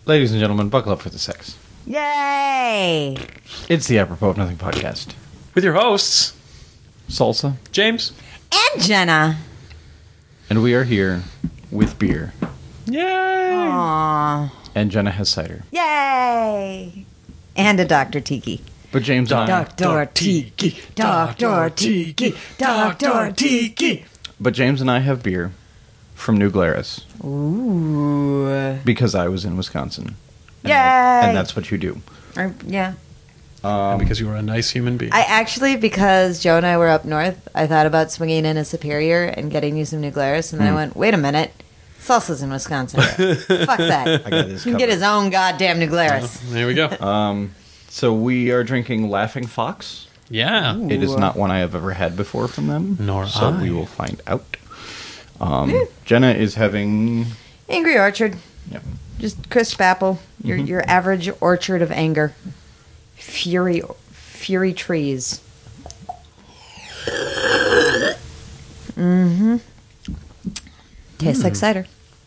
Ladies and gentlemen, buckle up for the sex. Yay! It's the Apropos of Nothing podcast. With your hosts, Salsa. James. And Jenna. And we are here with beer. Yay! Aww. And Jenna has cider. Yay! And a Dr. Tiki. But James and I... Dr. Tiki. Dr. Tiki. Dr. Tiki. But James and I have beer from New Glarus. Ooh. Because I was in Wisconsin. Yay! And that's what you do. Yeah. And because you were a nice human being. I actually, because Joe and I were up north, I thought about swinging in a Superior and getting you some New Glarus, and then I went, wait a minute. Salsa's in Wisconsin. Fuck that. I got this He can get his own goddamn New Glarus. There we go. So we are drinking Laughing Fox. Yeah. Ooh. It is not one I have ever had before from them. Nor so I. we will find out. Jenna is having... Angry Orchard. Yep. Just crisp apple. Your average orchard of anger. Fury trees. Tastes like cider.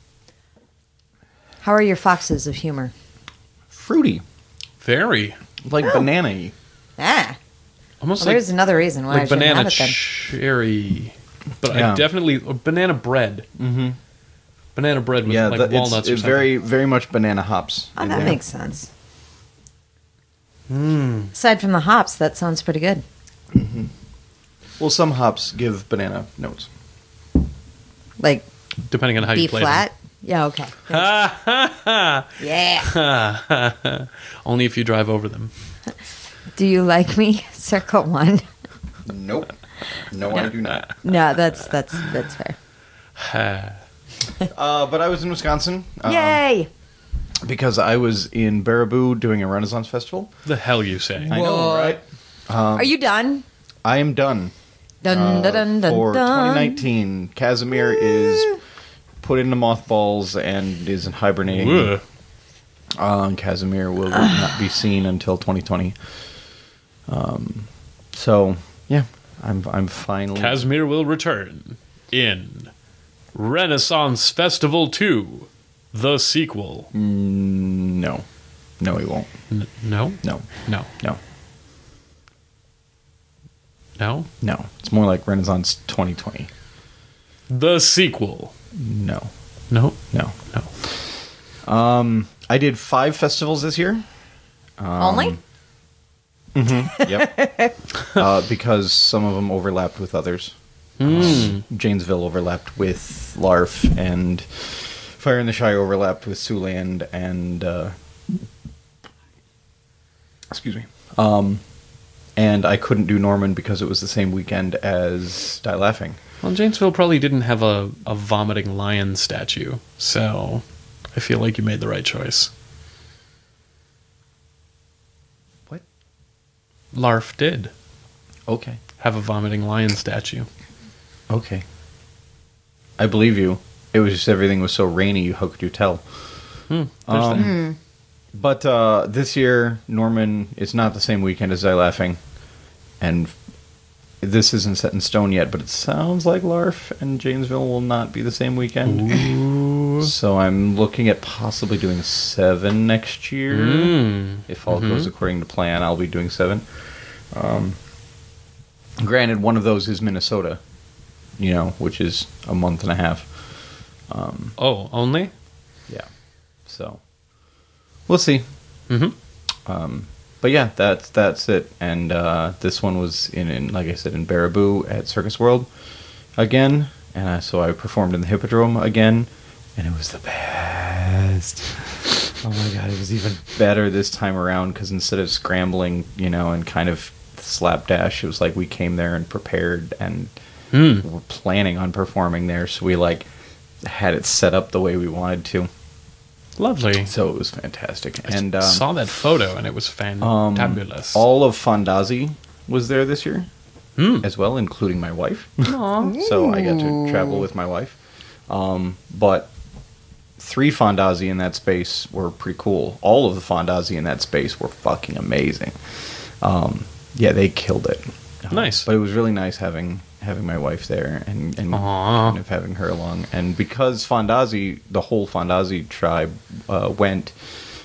How are your foxes of humor? Fruity. Very. Like banana-y. Ah. Almost Well, there's another reason why I like shouldn't banana have it then. cherry. But Yeah. I definitely... banana bread. Mm-hmm. Banana bread with Yeah, like walnuts or it's something. very, very much banana hops. Oh, in that there. makes sense. Aside from the hops, that sounds pretty good. Well, some hops give banana notes. Like Depending on how B you play flat. Yeah, okay. Yeah. them. Only if you drive over them. Do you like me? Circle one. Nope. No, I do not. No, that's fair. But I was in Wisconsin. Yay! Because I was in Baraboo doing a Renaissance festival. The hell you say? I know, right? Are you done? I am done. Dun dun dun dun. For dun. 2019, Casimir is put into mothballs and is hibernating. Ugh. Casimir will not be seen until 2020. So yeah, I'm finally. Casimir will return in Renaissance Festival 2, the sequel. No, he won't. No? No, No. no, No? no. It's more like Renaissance 2020. The sequel. No, No? no. No. I did 5 festivals this year. Only? Yep. Because some of them overlapped with others. Janesville overlapped with LARF, and Fire in the Shire overlapped with Siouxland, and excuse me. And I couldn't do Norman because it was the same weekend as Die Laughing. Well, Janesville probably didn't have a vomiting lion statue, so I feel like you made the right choice. What? LARF did Okay. have a vomiting lion statue. Okay. I believe you. It was just everything was so rainy. How could you tell? There's that. But this year, Norman is not the same weekend as Die Laughing, and this isn't set in stone yet, but it sounds like LARF and Janesville will not be the same weekend. Ooh. So I'm looking at possibly doing 7 next year. If all goes according to plan, I'll be doing 7. Granted, one of those is Minnesota, which is a month and a half. Oh, only? Yeah. So we'll see. But yeah, that's it. And this one was in like I said, in Baraboo at Circus World again, and so I performed in the Hippodrome again, and it was the best. Oh my god, it was even better this time around because instead of scrambling, and kind of slapdash, it was like we came there and prepared and were planning on performing there, so we had it set up the way we wanted to. Lovely. So it was fantastic. And saw that photo and it was fantabulous. all of Fondazi was there this year as well, including my wife. So I got to travel with my wife. But 3 Fondazi in that space were pretty cool. All of the Fondazi in that space were fucking amazing. Yeah, they killed it. Nice. But it was really nice having my wife there and kind of having her along. And because Fondazi, the whole Fondazi tribe went,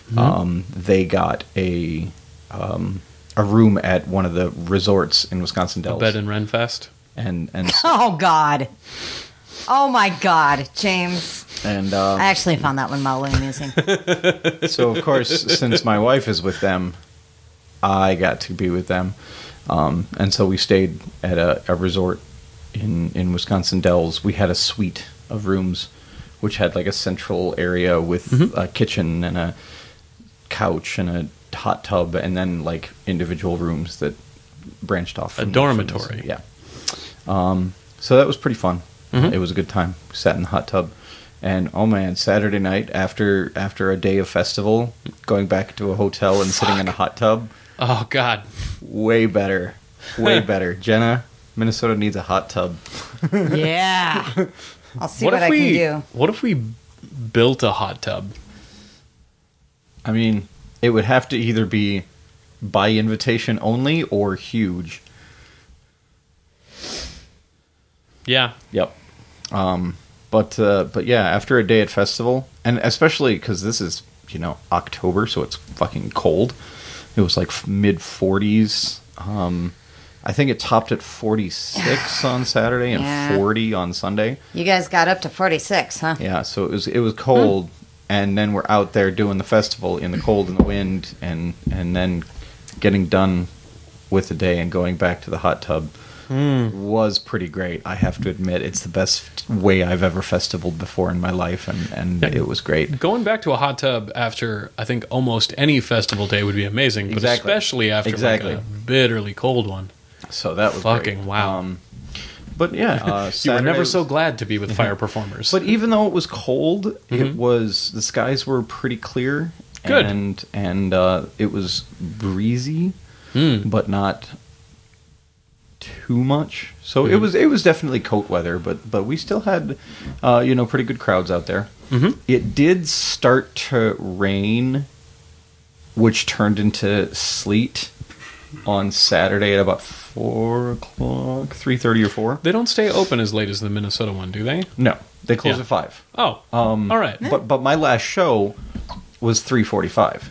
they got a room at one of the resorts in Wisconsin Dells. Bed and Renfest. And Oh, God. Oh, my God, James. and I actually found that one mildly amusing. so of course, since my wife is with them, I got to be with them, and so we stayed at a resort in Wisconsin Dells. We had a suite of rooms, which had like a central area with a kitchen and a couch and a hot tub, and then like individual rooms that branched off. A dormitory. Yeah. So that was pretty fun. It was a good time. We sat in the hot tub. And oh man, Saturday night after a day of festival, going back to a hotel and sitting in a hot tub, Oh, God. way better. Way better. Jenna, Minnesota needs a hot tub. Yeah. I'll see what I can do. What if we built a hot tub? I mean, it would have to either be by invitation only or huge. Yeah. Yep. But yeah, after a day at festival, and especially because this is, October, so it's fucking cold. It was like mid 40s. I think it topped at 46 on Saturday and 40 on Sunday. You guys got up to 46, huh? Yeah, so it was cold, and then we're out there doing the festival in the cold and the wind, and then getting done with the day and going back to the hot tub was pretty great. I have to admit, it's the best way I've ever festivaled before in my life, and it was great. Going back to a hot tub after, I think, almost any festival day would be amazing, but Exactly. especially after like a bitterly cold one. So that was Fucking great. wow. But yeah, You were Saturday never was- so glad to be with fire performers. But even though it was cold, the skies were pretty clear. Good. And it was breezy, but not too much. So it was definitely coat weather, but we still had pretty good crowds out there. It did start to rain, which turned into sleet on Saturday at about 4 o'clock, 3:30 or 4. They don't stay open as late as the Minnesota one, do they? No, they close Yeah. at 5. Oh, all right. But my last show was 3:45.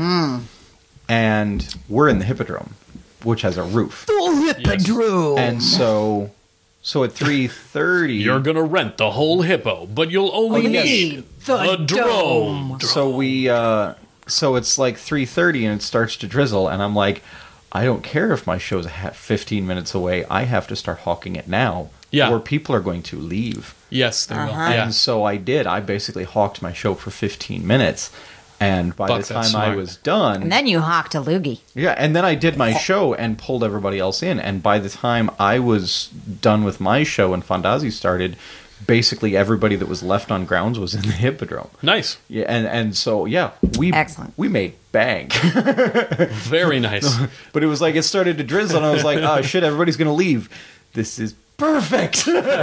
And we're in the Hippodrome, which has a roof. And so at 3:30, You're gonna rent the whole hippo, but you'll only need the drome. so it's like 3:30 and it starts to drizzle, and I'm like, I don't care if my show's 15 minutes away. I have to start hawking it now, Yeah. or people are going to leave. Yes, they will. Yeah. And so I did. I basically hawked my show for 15 minutes. And by Fuck, the that's time I smart. was done... And then you hawked a loogie. Yeah, and then I did my show and pulled everybody else in. And by the time I was done with my show and Fondazzi started, basically everybody that was left on grounds was in the Hippodrome. Nice. Yeah, and so, yeah, Excellent. we made bank. Very nice. But it was like, it started to drizzle, and I was like, oh, shit, everybody's going to leave. This is perfect.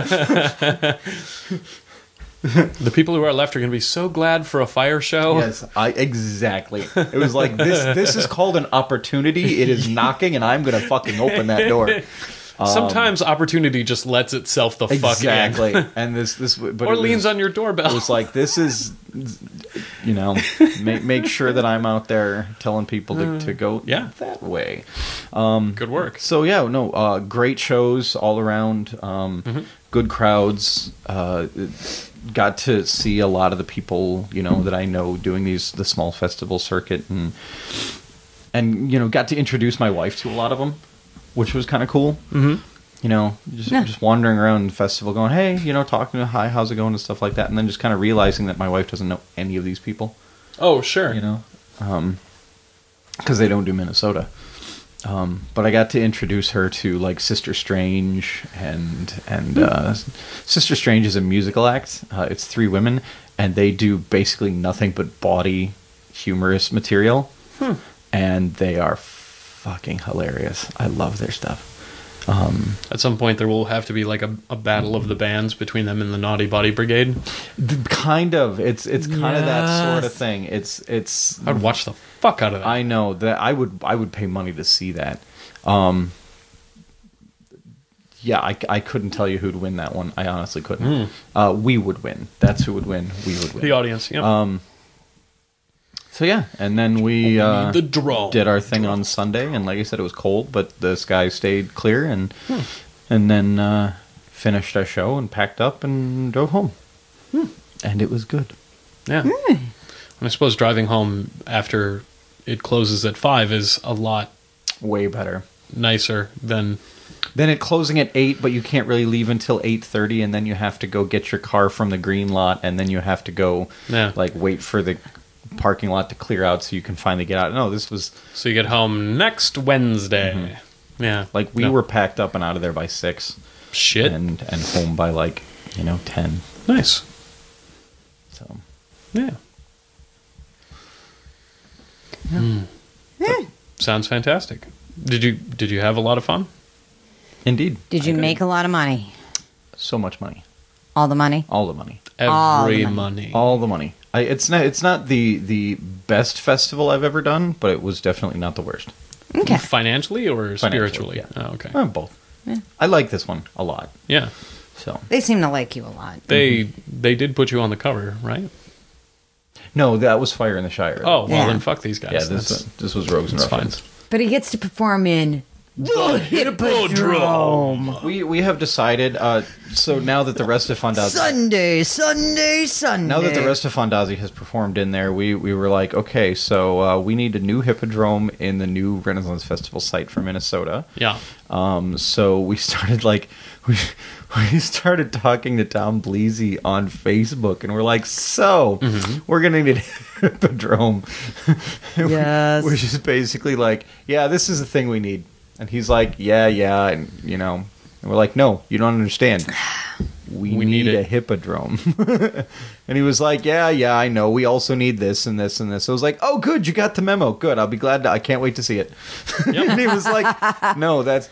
The people who are left are going to be so glad for a fire show. Yes, exactly. It was like, this is called an opportunity. It is knocking, and I'm going to fucking open that door. Sometimes opportunity just lets itself the fuck Exactly. in. And this but Or it leans was, on your doorbell. It was like, this is, make sure that I'm out there telling people to go that way. Good work. So yeah, no, great shows all around. Good crowds. Got to see a lot of the people that I know doing the small festival circuit, and got to introduce my wife to a lot of them, which was kind of cool. Just wandering around the festival, going, hey, talking to hi, how's it going, and stuff like that, and then just kind of realizing that my wife doesn't know any of these people. Oh, sure. Because they don't do Minnesota. But I got to introduce her to like Sister Strange, and Sister Strange is a musical act. It's 3 women, and they do basically nothing but bawdy, humorous material, and they are fucking hilarious. I love their stuff. At some point, there will have to be like a battle of the bands between them and the Naughty Body Brigade. Kind of. It's kind of that sort of thing. It's. I'd watch the fuck out of that. I know that I would pay money to see that. Yeah, I couldn't tell you who'd win that one. I honestly couldn't. We would win. That's who would win. We would win. The audience. Yep. So yeah, and then we The drone. did our thing on Sunday, and like I said, it was cold, but the sky stayed clear, and then finished our show and packed up and drove home, and it was good. Yeah. And I suppose driving home after it closes at 5 is a lot Way better. nicer than... Then it closing at 8, but you can't really leave until 8:30, and then you have to go get your car from the green lot, and then you have to go wait for the parking lot to clear out so you can finally get out. No, this was So you get home next Wednesday. Yeah. like we were packed up and out of there by 6, Shit. and home by 10. Nice. So Yeah. Sounds fantastic. Did you have a lot of fun? indeed, Did you make a lot of money? so much money, All the money? all the money. All the Every money. money. All the money. It's not the best festival I've ever done, but it was definitely not the worst. Okay. Financially or Financially, spiritually? yeah. Oh, okay. Both. I like this one a lot. Yeah. So They seem to like you a lot. They did put you on the cover, right? no, that was Fire in the Shire. Oh, well Yeah. then fuck these guys. yeah. That's- This was Rogues and that's fine. Ruffians. But he gets to perform in the Hippodrome. We have decided. So now that the rest of Fondazi, Sunday. now that the rest of Fondazi has performed in there, we were like, okay, so we need a new Hippodrome in the new Renaissance Festival site for Minnesota. Yeah. So we started we started talking to Tom Bleasy on Facebook, and we're like, so we're gonna need a Hippodrome. Yes. We're just basically like, yeah, this is the thing we need. And he's like, yeah, and and we're like, no, you don't understand. We need need a it. Hippodrome. And he was like, yeah, I know. We also need this and this and this. So I was like, oh, good, you got the memo. Good, I'll be glad. I can't wait to see it. And he was like, no, that's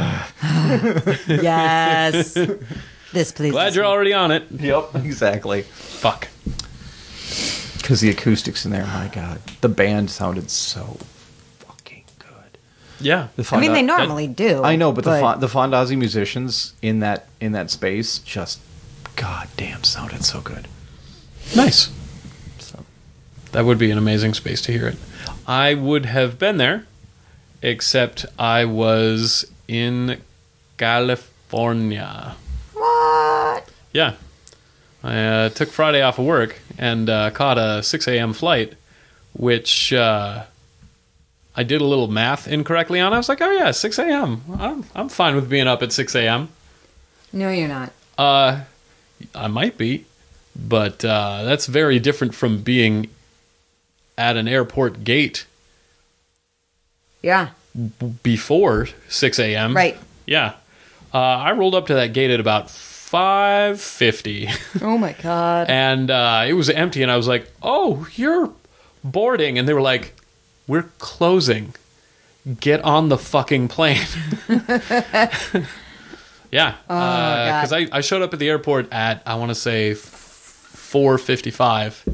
Yes. This pleases Glad you're me. already on it. yep, exactly. Fuck. Because the acoustics in there, my God, the band sounded so fucking good. Yeah. The I mean, they Fonda- normally do. I know, but the Fondazi musicians in that space just, goddamn, sounded so good. Nice. So That would be an amazing space to hear it. I would have been there, except I was in California. What? Yeah. I took Friday off of work and caught a 6 a.m. flight, which I did a little math incorrectly on. I was like, oh yeah, 6 a.m. I'm fine with being up at 6 a.m. No, you're not. I might be, but that's very different from being at an airport gate Yeah. before 6 a.m. Right. Yeah. I rolled up to that gate at about 5:50. Oh my God. And it was empty, and I was like, oh, you're boarding. And they were like, we're closing. Get on the fucking plane. Yeah. Because I showed up at the airport at, I want to say, 4:55.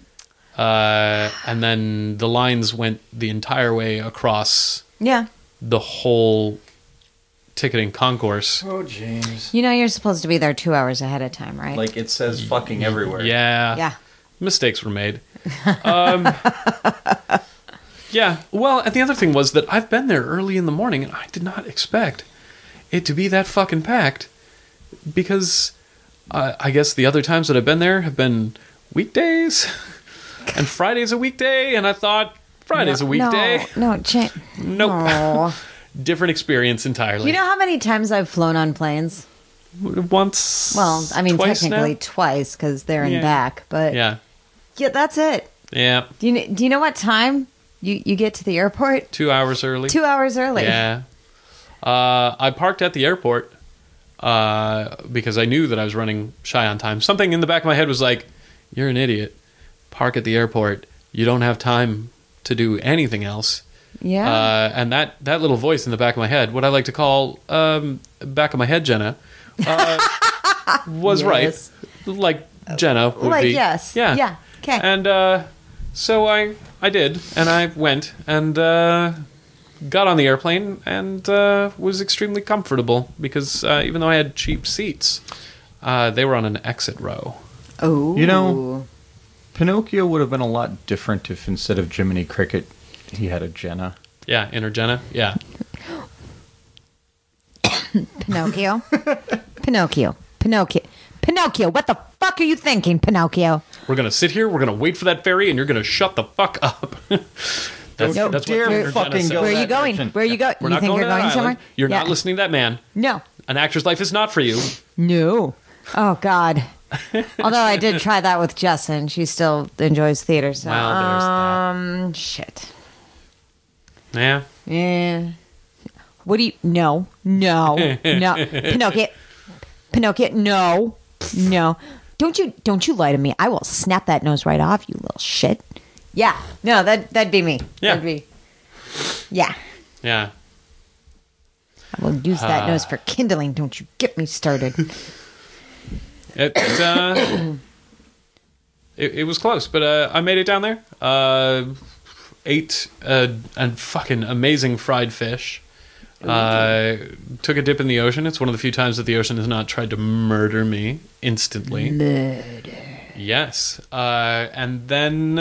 And then the lines went the entire way across Yeah. the whole ticketing concourse. oh, James, You know you're supposed to be there 2 hours ahead of time, right? like it says fucking everywhere. Yeah. Yeah. Mistakes were made. Yeah. Well, and the other thing was that I've been there early in the morning, and I did not expect it to be that fucking packed, because I guess the other times that I've been there have been weekdays, and Friday's a weekday, and I thought Friday's a weekday. No. Nope. No. Different experience entirely. You know how many times I've flown on planes? Once. Well, I mean, twice technically now? twice because there and Yeah. back. But Yeah. that's it. Yeah. Do you know what time you get to the airport? 2 hours early. 2 hours early. Yeah. I parked at the airport because I knew that I was running shy on time. Something in the back of my head was like, you're an idiot. Park at the airport. You don't have time to do anything else. Yeah. And that little voice in the back of my head, what I like to call back of my head Jenna, was Yes. right. Like Jenna would Like, be. yes. Yeah. Yeah. Okay. And so I did, and I went and got on the airplane and was extremely comfortable because even though I had cheap seats, they were on an exit row. Oh. You know, Pinocchio would have been a lot different if instead of Jiminy Cricket, he had a Jenna. Yeah, Inner Jenna. Yeah. Pinocchio. Pinocchio. Pinocchio. Pinocchio, what the fuck are you thinking, Pinocchio? We're going to sit here, we're going to wait for that ferry, and you're going to shut the fuck up. That's Don't what dare Inner Jenna fucking says. go Where are you that going? direction. Where are you going? We're You not think going you're to that going somewhere? island. You're Yeah. not listening to that man. No. An actor's life is not for you. No. Oh, God. Although I did try that with Jess, and she still enjoys theater. So, Well, there's shit. Yeah. Yeah. What do you? No. Pinocchio. Pinocchio. No. Don't you lie to me. I will snap that nose right off, you little shit. Yeah. No, that'd be me. Yeah. That'd be. Yeah. Yeah. I will use that nose for kindling. Don't you get me started. It was close, but I made it down there. Ate a fucking amazing fried fish. Took a dip in the ocean. It's one of the few times that the ocean has not tried to murder me instantly. Murder. Yes. And then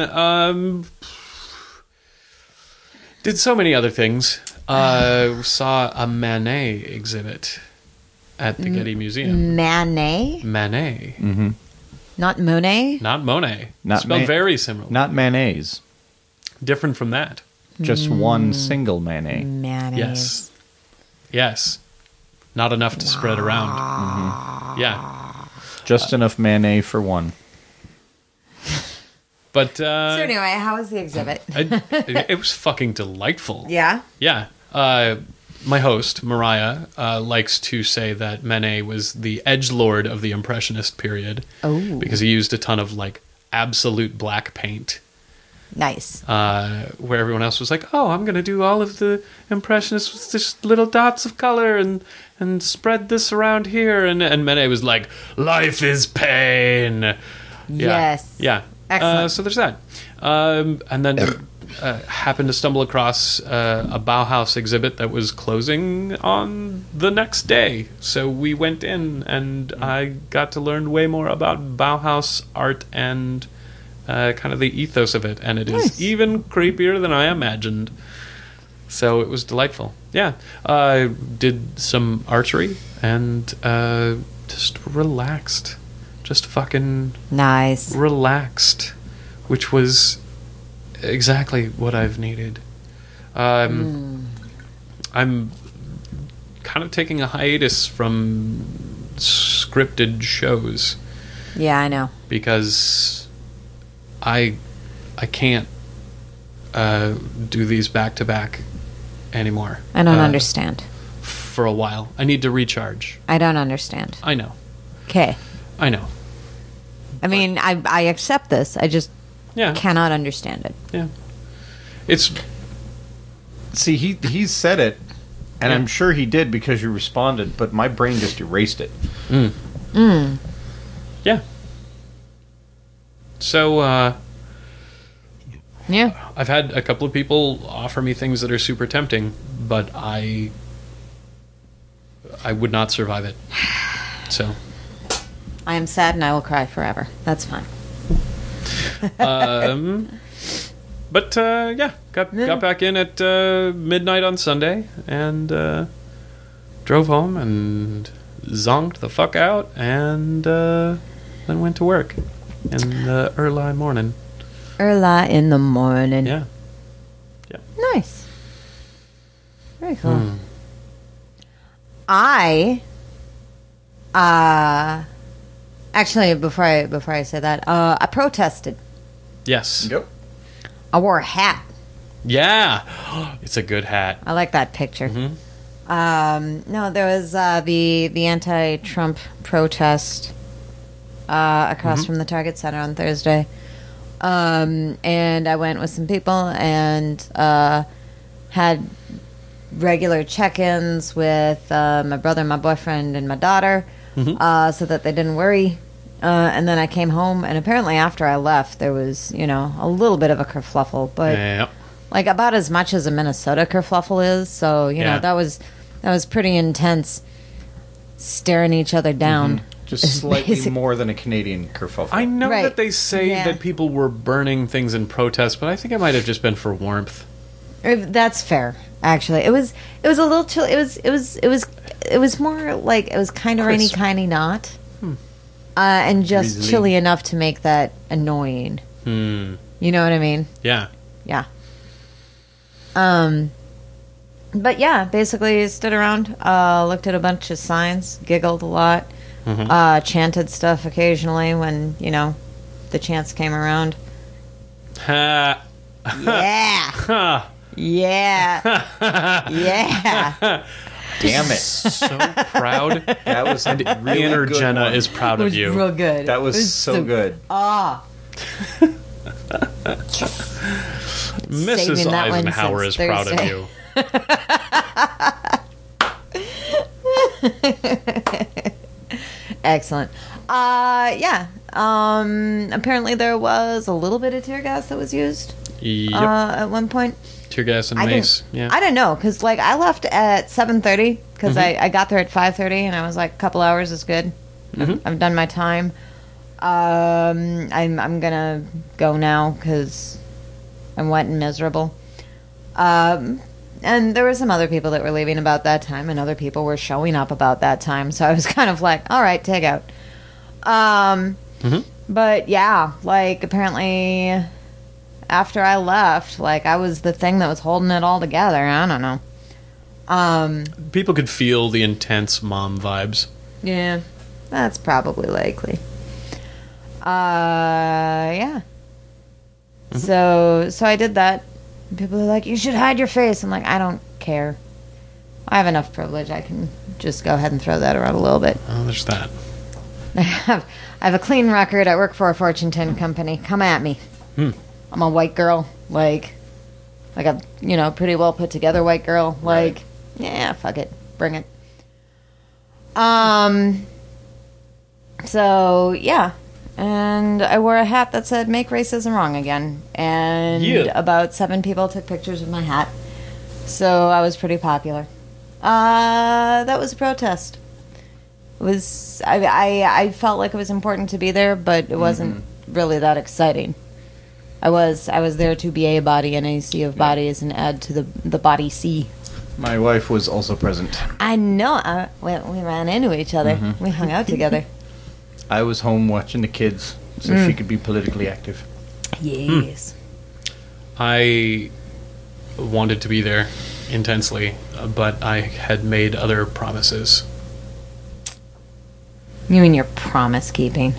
did so many other things. Saw a Manet exhibit at the Getty Museum. Manet? Manet. Mm-hmm. Not Monet? Not Monet. Not Spelled Ma- very similar. Not mayonnaise. Different from that. Just one single mayonnaise. Mayonnaise. Yes. Not enough to spread around. Mm-hmm. Yeah. Just enough mayonnaise for one. But So anyway, how was the exhibit? it was fucking delightful. Yeah? Yeah. My host, Mariah, likes to say that Manet was the edgelord of the Impressionist period. Oh. Because he used a ton of, like, absolute black paint. Nice. Where everyone else was like, oh, I'm going to do all of the Impressionists with just little dots of color and spread this around here. And Manet was like, life is pain. Yeah. Yes. Yeah. Excellent. So there's that. And then happened to stumble across a Bauhaus exhibit that was closing on the next day. So we went in and I got to learn way more about Bauhaus art and kind of the ethos of it. And it Nice. is even creepier than I imagined. So it was delightful. Yeah. Did some archery and just relaxed. Just fucking Nice. relaxed, which was exactly what I've needed. I'm kind of taking a hiatus from scripted shows Yeah, I know. because I can't do these back to back anymore. I don't understand. For a while. I need to recharge. I don't understand. I know. Okay. I know. I mean, I accept this. I just Yeah. cannot understand it. Yeah. It's See, he said it, and Yeah. I'm sure he did because you responded, but my brain just erased it. yeah. So Yeah. I've had a couple of people offer me things that are super tempting, but I would not survive it. So, I am sad and I will cry forever. That's fine. but yeah, got back in at midnight on Sunday and drove home and zonked the fuck out and then went to work in the early morning. Early in the morning. Yeah. Nice. Very cool. I actually before I say that, I protested. Yes. Yep. I wore a hat. Yeah. It's a good hat. I like that picture. Mm-hmm. No, there was the anti-Trump protest across from the Target Center on Thursday. And I went with some people and had regular check-ins with my brother, my boyfriend, and my daughter, so that they didn't worry. And then I came home, and apparently after I left, there was, a little bit of a kerfluffle, but Yeah. like about as much as a Minnesota kerfluffle is. So Yeah. that was pretty intense, staring each other down. Just slightly basic- more than a Canadian kerfuffle. I know Right. that they say Yeah. that people were burning things in protest, but I think it might have just been for warmth. That's fair. Actually, it was a little chill. It was more like it was kind of rainy, Crisp. kind of not, and just Drizzly. chilly enough to make that annoying. Hmm. You know what I mean? Yeah. Yeah. But yeah, basically stood around, looked at a bunch of signs, giggled a lot, chanted stuff occasionally when, the chance came around. Ha. Yeah. Ha. Yeah. Yeah. Damn it. So proud. That was a really Inner good Jenna one. is proud It of was you. real good. That It was so good. Ah. Mrs. Saving that one Eisenhower since is proud of Thursday. you. Excellent. Yeah. Apparently there was a little bit of tear gas that was used Yep. at one point. Tear gas and I mace. didn't. Yeah. I don't know because I left at 7:30 because Mm-hmm. I got there at 5:30 and I was like a couple hours is good. Mm-hmm. I've done my time. I'm gonna go now because I'm wet and miserable. And there were some other people that were leaving about that time, and other people were showing up about that time. So I was kind of like, all right, take out. But yeah, apparently after I left, I was the thing that was holding it all together. I don't know. People could feel the intense mom vibes. Yeah, that's probably likely. Yeah. So I did that. People are like, you should hide your face. I'm like, I don't care. I have enough privilege. I can just go ahead and throw that around a little bit. Oh, there's that. I have a clean record. I work for a Fortune 10 company. Come at me. I'm a white girl. Like a, pretty well put together white girl. Right. Yeah, fuck it. Bring it. So, yeah. And I wore a hat that said, make racism wrong again. And Yeah. about 7 people took pictures of my hat. So I was pretty popular. That was a protest. It was, I felt like it was important to be there, but it wasn't really that exciting. I was there to be a body in a sea of bodies and add to the body sea. My wife was also present. I know. We ran into each other. We hung out together. I was home watching the kids so she could be politically active. Yes. I wanted to be there intensely, but I had made other promises. You and your promise keeping.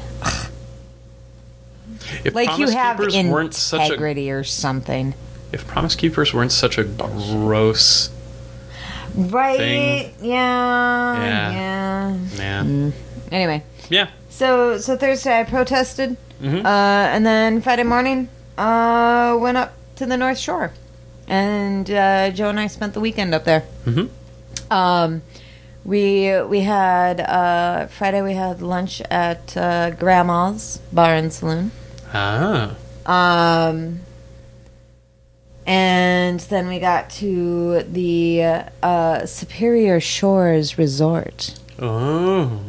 If Like you Promise have Keepers weren't such a, integrity or something. if Promise Keepers weren't such a gross, Right. Thing. Yeah. man, Anyway. yeah, So Thursday I protested, and then Friday morning went up to the North Shore, and Joe and I spent the weekend up there. We had Friday we had lunch at Grandma's Bar and Saloon, and then we got to the Superior Shores Resort. Oh,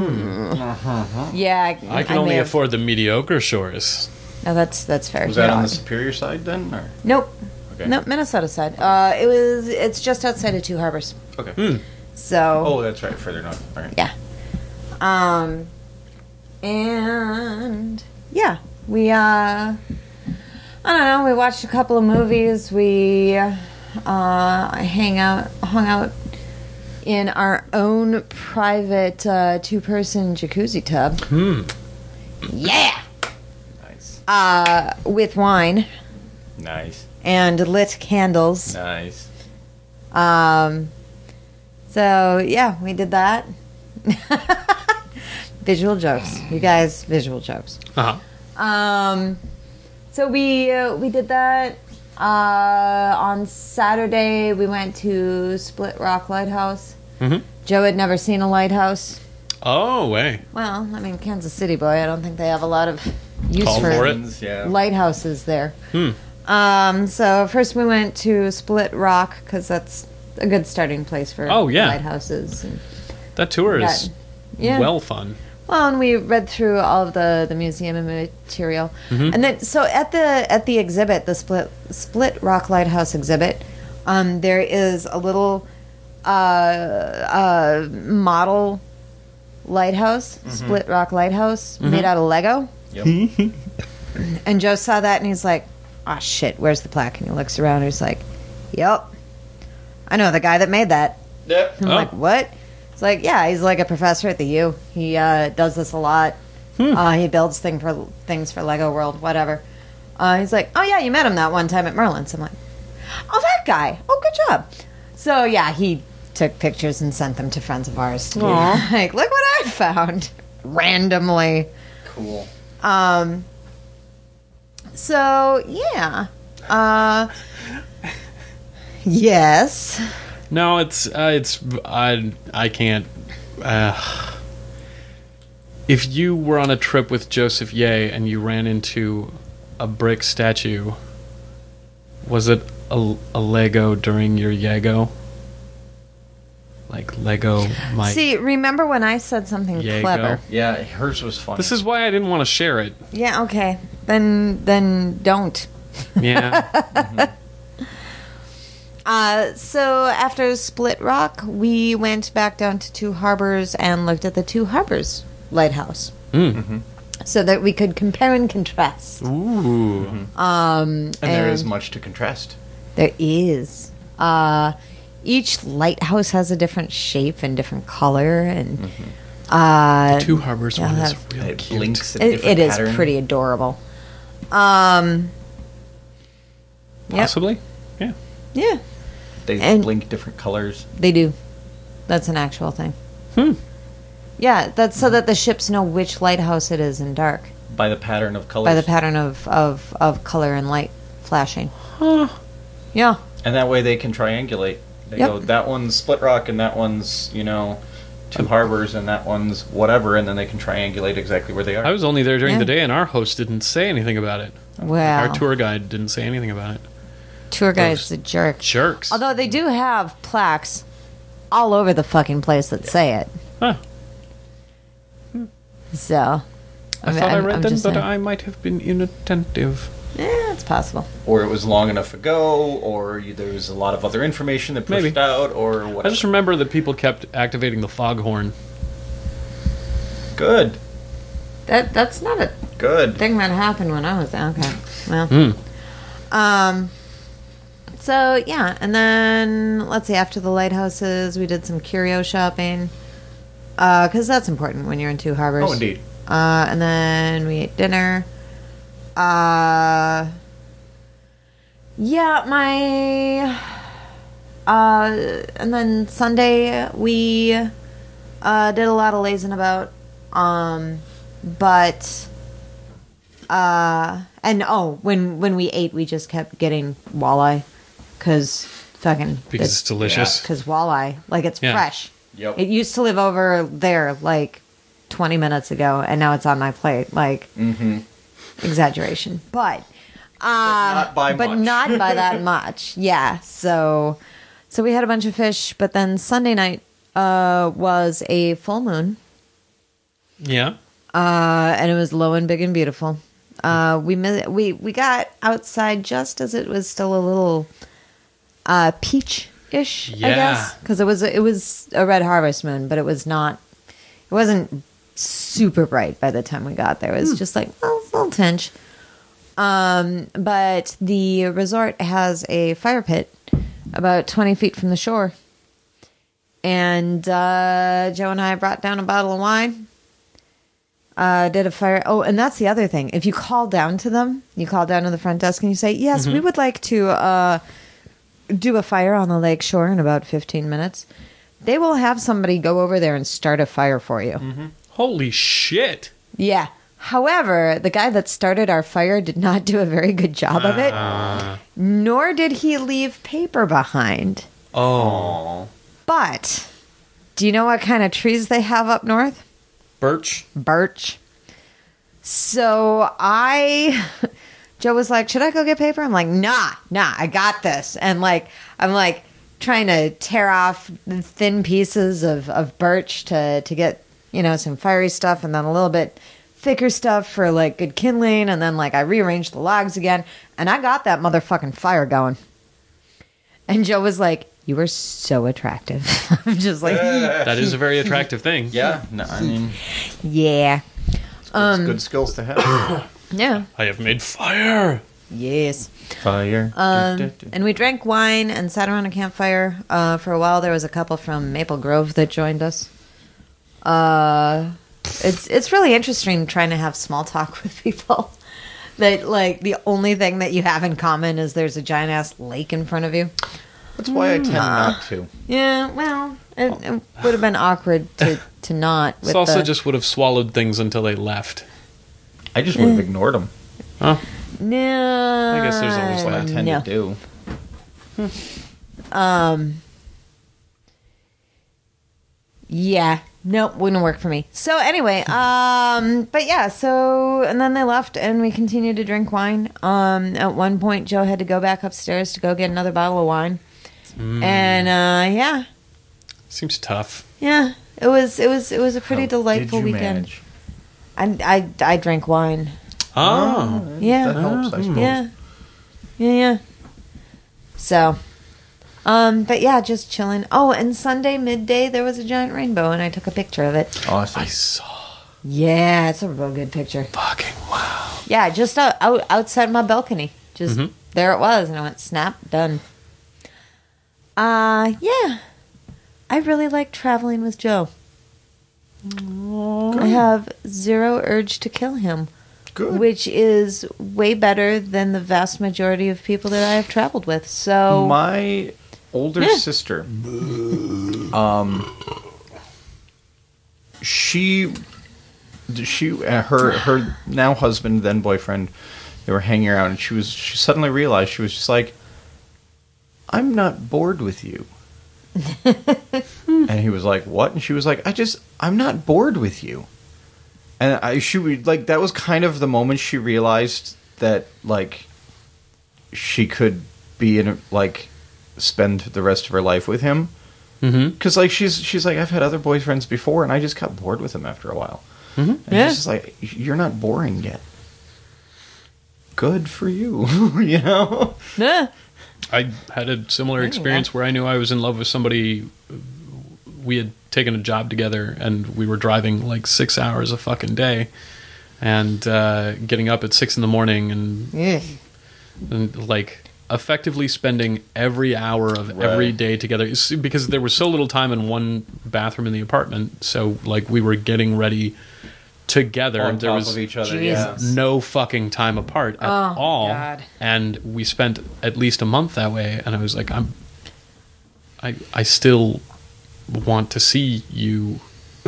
Yeah, I can only may have- afford the mediocre shores. No, that's fair. Was that on Yeah. the Superior side then? Or? Nope. Okay. Nope, Minnesota side. It's just outside of Two Harbors. Okay. So Oh, that's right. Further north. All right. yeah. And yeah, we I don't know, we watched a couple of movies. We hung out in our own private 2-person jacuzzi tub. Yeah. Nice. With wine Nice. and lit candles. Nice. So yeah, we did that. Visual jokes, you guys. Visual jokes. So we did that. On Saturday, we went to Split Rock Lighthouse. Joe had never seen a lighthouse. Oh, way. Well, I mean, Kansas City boy. I don't think they have a lot of use Call for for it. Yeah. lighthouses there. So first we went to Split Rock because that's a good starting place for Oh, yeah. lighthouses. And That tour is yeah. well fun. Well, and we read through all of the museum material, and then so at the exhibit, the Split Rock Lighthouse exhibit, there is a little model lighthouse, Split Rock Lighthouse, made out of Lego. Yep. And Joe saw that and he's like, "Oh shit, where's the plaque?" And he looks around and he's like, "Yep, I know the guy that made that." Yep. I'm like, "What?" It's like, yeah, he's like a professor at the U. He does this a lot. He builds things for Lego World, whatever. He's like, "Oh yeah, you met him that one time at Merlin's." I'm like, "Oh, that guy. Oh, good job." So yeah, he took pictures and sent them to friends of ours to be like, "Look what I found randomly." Cool. So yeah. Yes. No, I can't. If you were on a trip with Joseph Ye and you ran into a brick statue, was it a Lego during your Yago? Like Lego might. See, remember when I said something Yago. clever? Yeah, hers was funny. This is why I didn't want to share it. Yeah, okay. Then don't. Yeah. So after Split Rock, we went back down to Two Harbors and looked at the Two Harbors lighthouse, so that we could compare and contrast. Ooh. and there is much to contrast. There is. Each lighthouse has a different shape and different color, and Two Harbors one is have- really It cute. blinks in it different is pattern. pretty adorable. Yep. Possibly. Yeah. Yeah, They and- blink different colors. they do. That's an actual thing. Yeah, that's so that the ships know which lighthouse it is in dark By the pattern of colors. by the pattern of color and light flashing. Yeah. And that way they can triangulate. They Yep. go, that one's Split Rock and that one's, Two Harbors and that one's whatever, and then they can triangulate exactly where they are. I was only there during Yeah. the day, and our host didn't say anything about it. Well, Our tour guide didn't say anything about it. tour guide's Those a jerk. Jerks. Although they do have plaques all over the fucking place that say it. Huh. So, I thought I read I'm them, just but saying. I might have been inattentive. Yeah, it's possible. Or it was long enough ago, or there was a lot of other information that pushed Maybe. out, or I whatever. just remember that people kept activating the foghorn. Good. That's not a Good. thing that happened when I was there. Okay. Well. Hmm. So yeah, and then let's see. After the lighthouses, we did some curio shopping, because that's important when you're in Two Harbors. Oh, indeed. And then we ate dinner. Yeah, and then Sunday we did a lot of lazing about. But when we ate, we just kept getting walleye because fucking Because it's delicious. because walleye, like, it's Yeah. fresh. Yep. It used to live over there like 20 minutes ago, and now it's on my plate. Like, exaggeration, but not by but much. not by that much. Yeah. So we had a bunch of fish, but then Sunday night was a full moon. Yeah. And it was low and big and beautiful. We got outside just as it was still a little peach-ish, I Yeah. guess, because it was a red harvest moon, but it wasn't super bright by the time we got there. It was just like a little tinge. But the resort has a fire pit about 20 feet from the shore, and Joe and I brought down a bottle of wine. Did a fire. Oh, and that's the other thing. If you call down to them, you call down to the front desk and you say, "Yes, we would like to do a fire on the lake shore in about 15 minutes." They will have somebody go over there and start a fire for you. Holy shit. Yeah. However, the guy that started our fire did not do a very good job of it, nor did he leave paper behind. Oh. But do you know what kind of trees they have up north? Birch. Birch. So Joe was like, "Should I go get paper?" I'm like, nah, I got this. And I'm trying to tear off the thin pieces of birch to get some fiery stuff and then a little bit thicker stuff for like good kindling, and then like I rearranged the logs again, and I got that motherfucking fire going. And Joe was like, "You are so attractive." I'm just like, That is a very attractive thing. Yeah, no, I mean, yeah, it's good skills to have. yeah, I have made fire. yes. Fire. And we drank wine and sat around a campfire for a while. There was a couple from Maple Grove that joined us. It's really interesting trying to have small talk with people. That like the only thing that you have in common is there's a giant ass lake in front of you. That's why I tend not to. Yeah, well, it would have been awkward to not. With Salsa just would have swallowed things until they left. I just would have ignored them. Huh? No, I guess there's always That's what I tend to do. Yeah. Nope, wouldn't work for me. So anyway, but yeah, so, and then they left and we continued to drink wine. At one point, Joe had to go back upstairs to go get another bottle of wine. And, yeah. Seems tough. Yeah, it was a pretty How delightful did you weekend. manage? I drank wine. Oh. Yeah. That helps, I suppose. Yeah. So, but yeah, just chilling. Oh, and Sunday midday there was a giant rainbow, and I took a picture of it. Awesome. I saw. Yeah, it's a real good picture. Fucking wow. Yeah, just outside my balcony. Just there it was, and I went snap, done. Yeah, I really like traveling with Joe. I have zero urge to kill him. Good. Which is way better than the vast majority of people that I have traveled with. So My older sister, her now husband, then boyfriend, they were hanging around, and she suddenly realized, she was just like, "I'm not bored with you." And he was like, "What?" And she was like, "I'm not bored with you." And she would, like, that was kind of the moment she realized that, like, she could be spend the rest of her life with him. Because, like, she's like, "I've had other boyfriends before, and I just got bored with them after a while." And she's just like, "You're not boring yet." Good for you, you know? yeah. I had a similar experience where I knew I was in love with somebody. We had taken a job together, and we were driving like 6 hours a fucking day, and getting up at 6 a.m. and like effectively spending every hour of every day together, because there was so little time in one bathroom in the apartment. So like we were getting ready together. On there top was of each other, Jesus. no fucking time apart at all. God. And we spent at least a month that way, and I was like, I still want to see you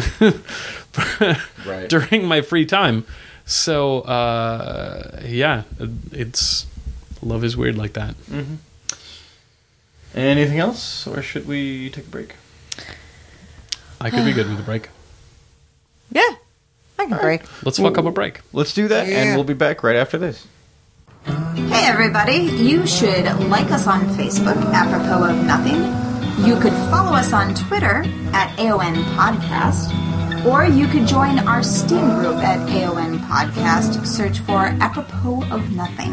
during my free time. So yeah, it's love is weird like that. Anything else, or should we take a break? I could be good with a break. Yeah. I can break. Let's fuck up a break. Let's do that, and we'll be back right after this. Hey everybody, you should like us on Facebook, apropos of nothing. You could follow us on Twitter at AON Podcast, or you could join our Steam group at AON Podcast. Search for apropos of nothing.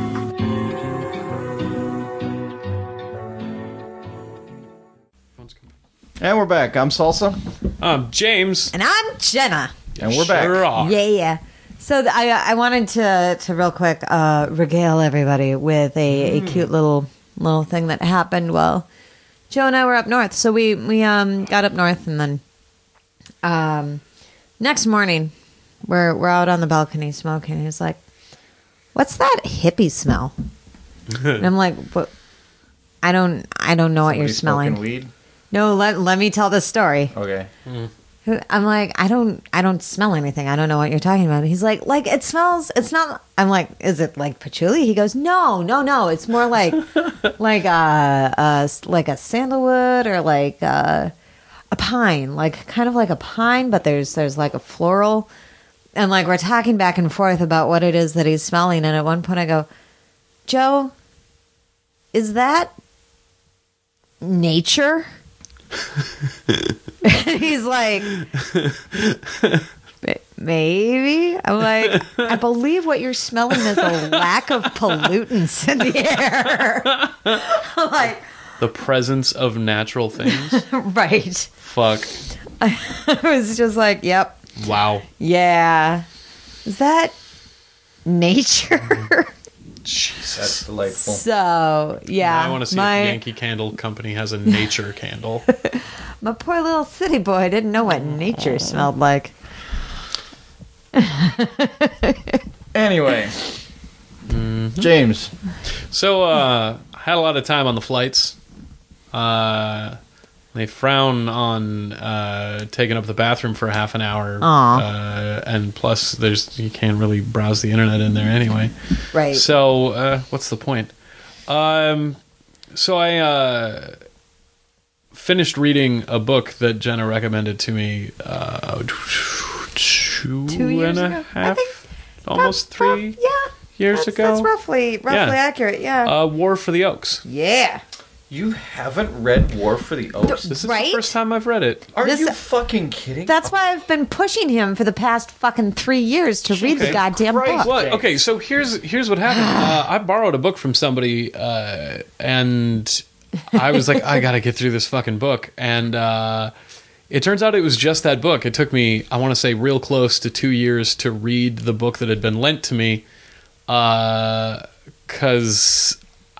And we're back. I'm Salsa, James. And I'm Jenna. and we're back. Sure are. Yeah. So I wanted to real quick regale everybody with a cute little thing that happened while Joe and I were up north. So we got up north, and then next morning we're out on the balcony smoking. And he's like, "What's that hippie smell?" And I'm like, "What? I don't know what you're Somebody smelling." smoking weed? No, let me tell the story. Okay. I'm like, I don't smell anything. I don't know what you're talking about. He's like it smells. It's not. I'm like, is it like patchouli? He goes, no. It's more like like a sandalwood or like a pine, like kind of like a pine, but there's like a floral, and like we're talking back and forth about what it is that he's smelling. And at one point, I go, Joe, is that nature? He's like, maybe. I'm like, I believe what you're smelling is a lack of pollutants in the air. I'm like, The presence of natural things. right. Fuck. I was just like, yep. Wow. Yeah. Is that nature? Jesus. That's delightful. So, yeah. I want to see if Yankee Candle Company has a nature candle. My poor little city boy didn't know what nature smelled like. Anyway, James. So, I had a lot of time on the flights. They frown on taking up the bathroom for half an hour. And plus, you can't really browse the internet in there anyway. Right. So, what's the point? So I finished reading a book that Jenna recommended to me 2 years and ago? a half, almost 3 years ago. That's roughly accurate, yeah. War for the Oaks. Yeah. You haven't read War for the Oaks? This is Right? the first time I've read it. Are This- you fucking kidding? That's why I've been pushing him for the past fucking 3 years to read the Okay. goddamn Christ. book. Well, okay, so here's what happened. I borrowed a book from somebody, and I was like, I gotta get through this fucking book. And it turns out it was just that book. It took me, I want to say, real close to 2 years to read the book that had been lent to me, because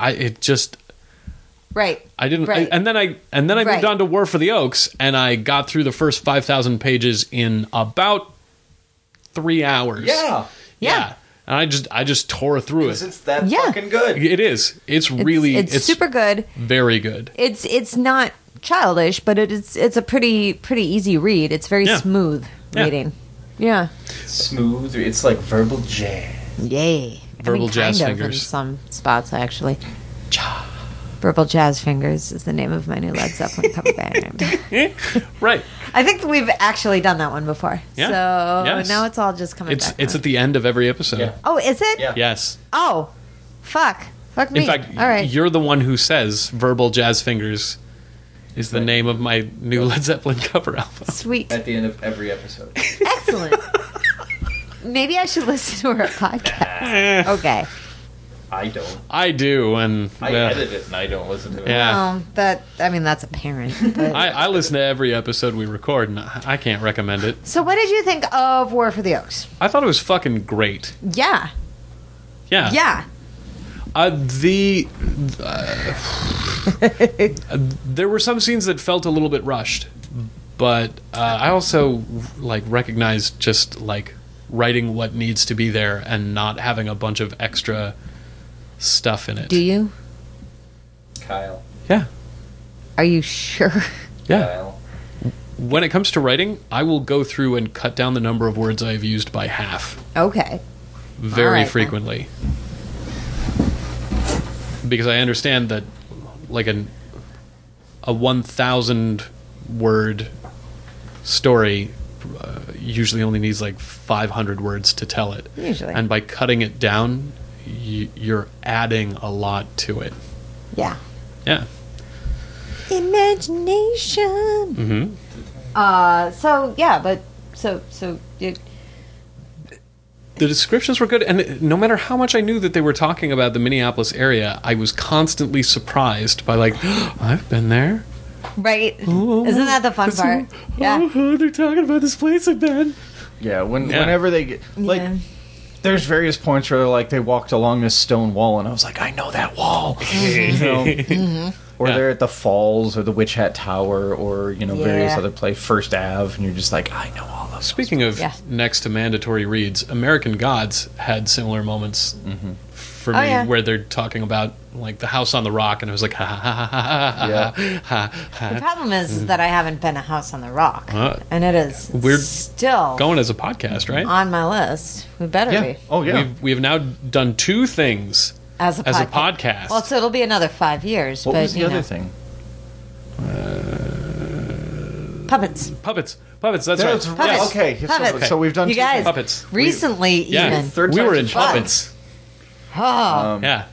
Right. I didn't, Right. and then I moved Right. on to War for the Oaks, and I got through the first 5,000 pages in about 3 hours. Yeah. Yeah. And I just tore through Because it. it's that Yeah. fucking good. It is. It's really It's super good. very good. It's not childish, but it's a pretty easy read. It's very Yeah. smooth Yeah. reading. Yeah. Smooth. It's like verbal jazz. Yay. Verbal jazz kind of fingers. in some spots, actually. Verbal Jazz Fingers is the name of my new Led Zeppelin cover band. Right. I think we've actually done that one before. Yeah. So Yes. now it's all just coming back. It's at the end of every episode. Yeah. Oh, is it? Yeah. Yes. Oh, fuck. Fuck me. In fact, all right. you're the one who says Verbal Jazz Fingers is the name of my new Led Zeppelin cover album. Sweet. At the end of every episode. Excellent. Maybe I should listen to her podcast. Okay. I don't. I do, and I edit it and I don't listen to it. yeah. That's apparent. But. I listen to every episode we record, and I can't recommend it. So what did you think of War for the Oaks? I thought it was fucking great. Yeah. Yeah. Yeah. There were some scenes that felt a little bit rushed, but I also recognized just writing what needs to be there and not having a bunch of extra stuff in it. Do you? Kyle. Yeah. Are you sure? Yeah. Kyle. When it comes to writing, I will go through and cut down the number of words I've used by half Okay. very All right, then. frequently. Because I understand that a 1,000 word story usually only needs 500 words to tell it. Usually. And by cutting it down, you're adding a lot to it. Yeah. Yeah. Imagination. Mm-hmm. The descriptions were good, and no matter how much I knew that they were talking about the Minneapolis area, I was constantly surprised by I've been there. Right. Isn't that the fun part? Yeah. Oh, they're talking about this place I've been. Yeah, whenever they get there's various points where they walked along this stone wall, and I was like, I know that wall. You know? Or Yeah. they're at the falls, or the Witch Hat Tower, or various Yeah. other places, First Ave, and you're just like, I know all those. Speaking of Yeah. next to mandatory reads, American Gods had similar moments for me yeah. where they're talking about the house on the rock, and it was like ha ha ha ha ha ha Yeah. ha ha. The problem is that I haven't been a House on the Rock, Uh, and it is we're still going as a podcast, right? on my list. We better Yeah. be Oh yeah. We have now done 2 things as a podcast. Well, so it'll be another 5 years. What but was the other thing? Puppets. Puppets. That's right. Puppets. Yeah, okay. Puppets. So we've done You 2 guys, things. Puppets. recently Yeah, even. Third we were time's in a charm. puppets. Oh, Yeah.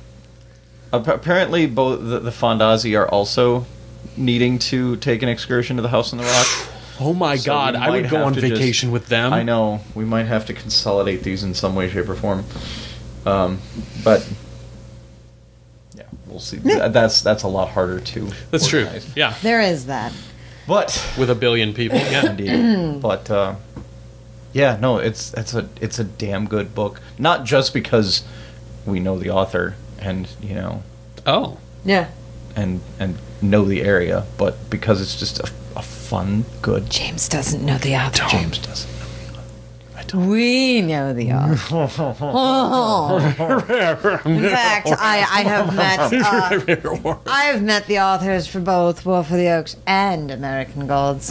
Apparently, both the Fondazi are also needing to take an excursion to the House on the Rock. Oh my So god, we I would might go have on to just- vacation with them. I know we might have to consolidate these in some way, shape, or form. But yeah, we'll see. That's a lot harder to. That's true. organize. Yeah, There is that. But with a billion people. Yeah. indeed. But yeah, no, it's a damn good book. Not just because we know the author and Oh. Yeah. and know the area, but because it's just a fun, good. James doesn't know the author. James doesn't. We know the author. Oh. In fact, I have met I have met the authors for both Wolf of the Oaks and American Golds.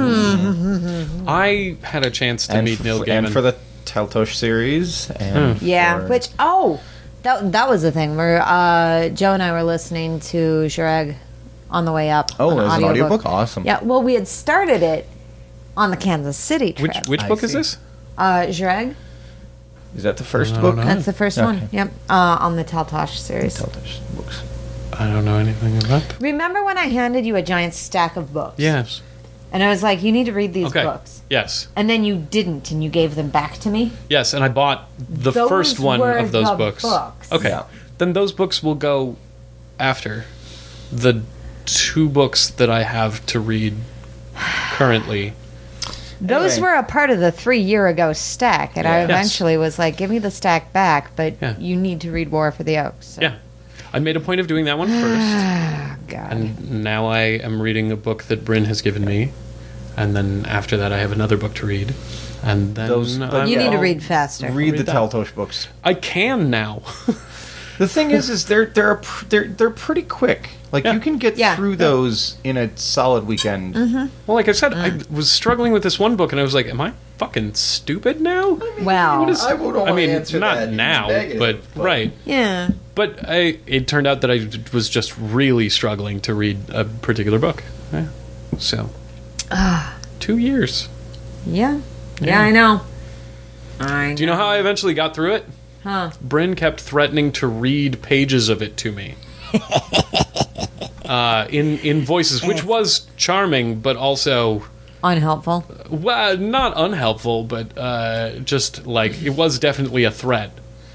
I had a chance to meet Neil Gaiman. And for the Teltosh series, and Yeah, for- which that was the thing where Joe and I were listening to Shrek on the way up. Oh, as an audiobook? Awesome. Yeah, well, we had started it on the Kansas City trip. Which I book is see. this? Shrek. Is that the first I book? don't know. That's the first Okay. one. Yep, on the Teltosh series. Teltosh books. I don't know anything about that. Remember when I handed you a giant stack of books? Yes. And I was like, you need to read these Okay. books. Yes. And then you didn't, and you gave them back to me. Yes, and I bought the Those first one were of those the books. books. Okay. Yeah. Then those books will go after the 2 books that I have to read currently. Those Anyway. were a part of the 3-year ago stack, and I Yeah. eventually was like, give me the stack back, but Yeah. you need to read War for the Oaks. So. Yeah. I made a point of doing that one first. Oh, God. And now I am reading a book that Bryn has given me. And then after that, I have another book to read. And then Those- but I you need to will- read faster. Read the Read that. Teltosh books. I can now. The thing is they're pretty quick. Like Yeah. you can get Yeah. through those in a solid weekend. Mm-hmm. Well, like I said, I was struggling with this one book, and I was like, "Am I fucking stupid now?" Well, What is- I would I mean, answer not that now, negative, but right. yeah. But it turned out that I was just really struggling to read a particular book. Yeah. So, 2 years. Yeah. Yeah, I know. I Do you know how I eventually got through it? Huh. Bryn kept threatening to read pages of it to me. In voices, which was charming, but also, Unhelpful. well, not unhelpful, but just like it was definitely a threat.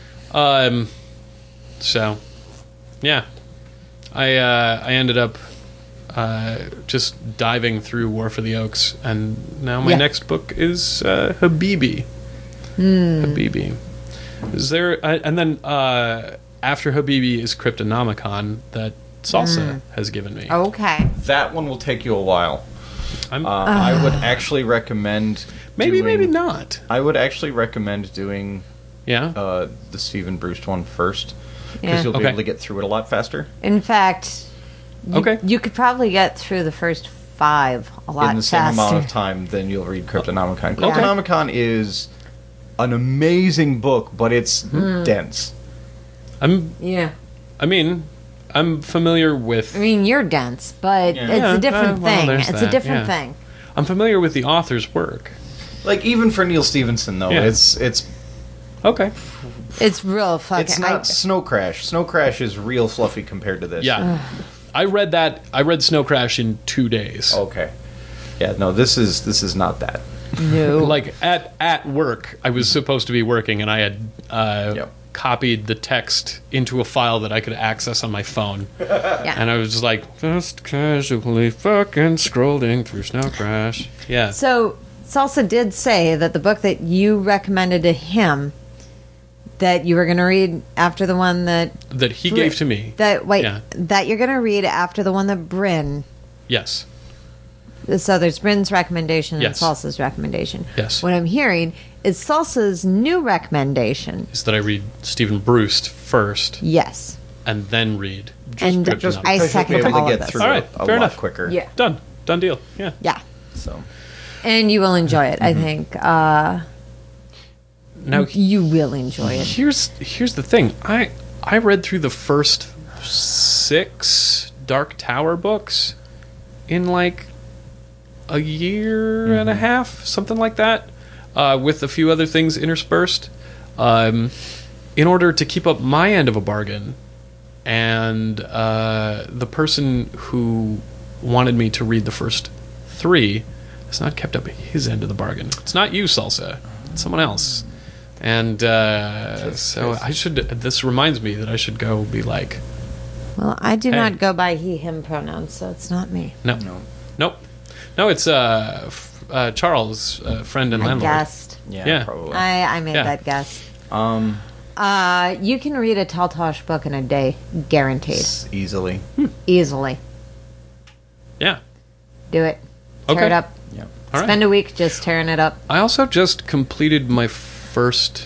So, yeah, I ended up just diving through War for the Oaks, and now my Yeah. next book is Habibi. Habibi. Is there? And then after Habibi is Cryptonomicon that Salsa has given me. Okay. That one will take you a while. I'm, I would actually recommend maybe doing- not. I would actually recommend doing Yeah. the Stephen Bruce one first because Yeah. you'll be Okay. able to get through it a lot faster In fact, Okay. you could probably get through the first 5 a lot in the same faster. amount of time than you'll read Cryptonomicon. Yeah. Cryptonomicon is an amazing book, but it's dense. Yeah. I mean, I'm familiar with. I mean, you're dense, but Yeah. it's Yeah, a different well, thing. there's It's a that, different yeah. thing. I'm familiar with the author's work. Like even for Neil Stephenson though, Yeah. it's Okay. It's real fucking. it's not Snow Crash. Snow Crash is real fluffy compared to this. Yeah. I read that. I read Snow Crash in 2 days. Okay. Yeah, no, this is not that. no. Like at work, I was supposed to be working, and I had Yep. copied the text into a file that I could access on my phone, Yeah. and I was just like, just casually fucking scrolling through Snow Crash. Yeah. So Salsa did say that the book that you recommended to him that you were going to read after the one that That he gave to me. that wait Yeah. that you're going to read after the one that Bryn. Yes. So there's Bryn's recommendation Yes. and Salsa's recommendation. Yes. What I'm hearing is Salsa's new recommendation. Is that I read Stephen Bruce first, Yes. and then read. And Cryptonomicon. Just I because second you'll be able all to of get this. through All right, a fair lot enough. quicker. Yeah. Done deal. Yeah. Yeah. So And you will enjoy it, I think. Now You will enjoy it. here's the thing. I read through the first 6 Dark Tower books in like a year and a half, something like that, with a few other things interspersed, in order to keep up my end of a bargain. And the person who wanted me to read the first 3 has not kept up his end of the bargain. It's not you, Salsa. It's someone else. And so I should... This reminds me that I should go be like... Well, I do Hey. not go by he, him pronouns, so it's not me. No. Nope. No, it's Charles, friend and I landlord. guessed. Yeah. Probably. I made Yeah. that guess. Um, You can read a Taltosh book in a day, guaranteed. easily. Easily. Yeah. Do it. Tear Okay. it up. Yeah. All right. Spend a week just tearing it up. I also just completed my first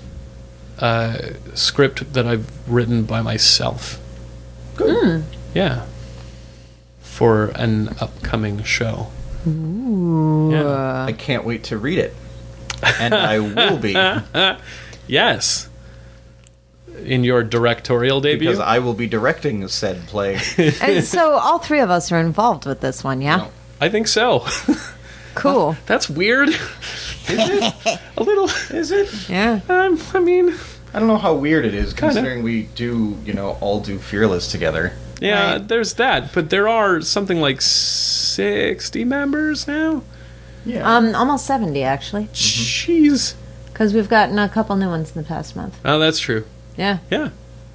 script that I've written by myself. Good. Yeah. For an upcoming show. Yeah. I can't wait to read it. And I will be. Yes. In your directorial debut? Because I will be directing said play. And so all three of us are involved with this one, yeah? No. I think so. Cool. That's weird. Is it? A little. Is it? Yeah. I mean, I don't know how weird it is, Kinda. considering we do, all do Fearless together. yeah, Right. there's that. But there are something like 60 members now. Yeah. Almost 70, actually. Jeez. Because we've gotten a couple new ones in the past month. Oh, that's true. Yeah. Yeah.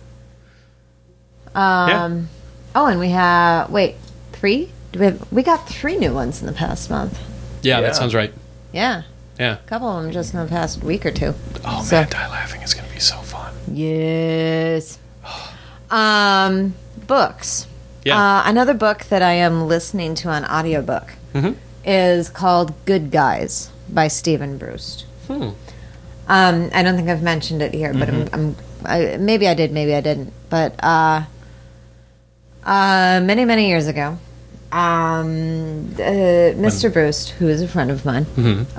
Oh, and we have... Wait, 3? We got 3 new ones in the past month. Yeah, Yeah. that sounds right. Yeah. Yeah. A couple of them just in the past week or two. Oh, So- man, Die Laughing is going to be so fun. Yes. Books. Yeah. Another book that I am listening to on audiobook is called Good Guys by Stephen Bruce. I don't think I've mentioned it here, but maybe I did, maybe I didn't. But many, many years ago, Mr. Bruce, who is a friend of mine,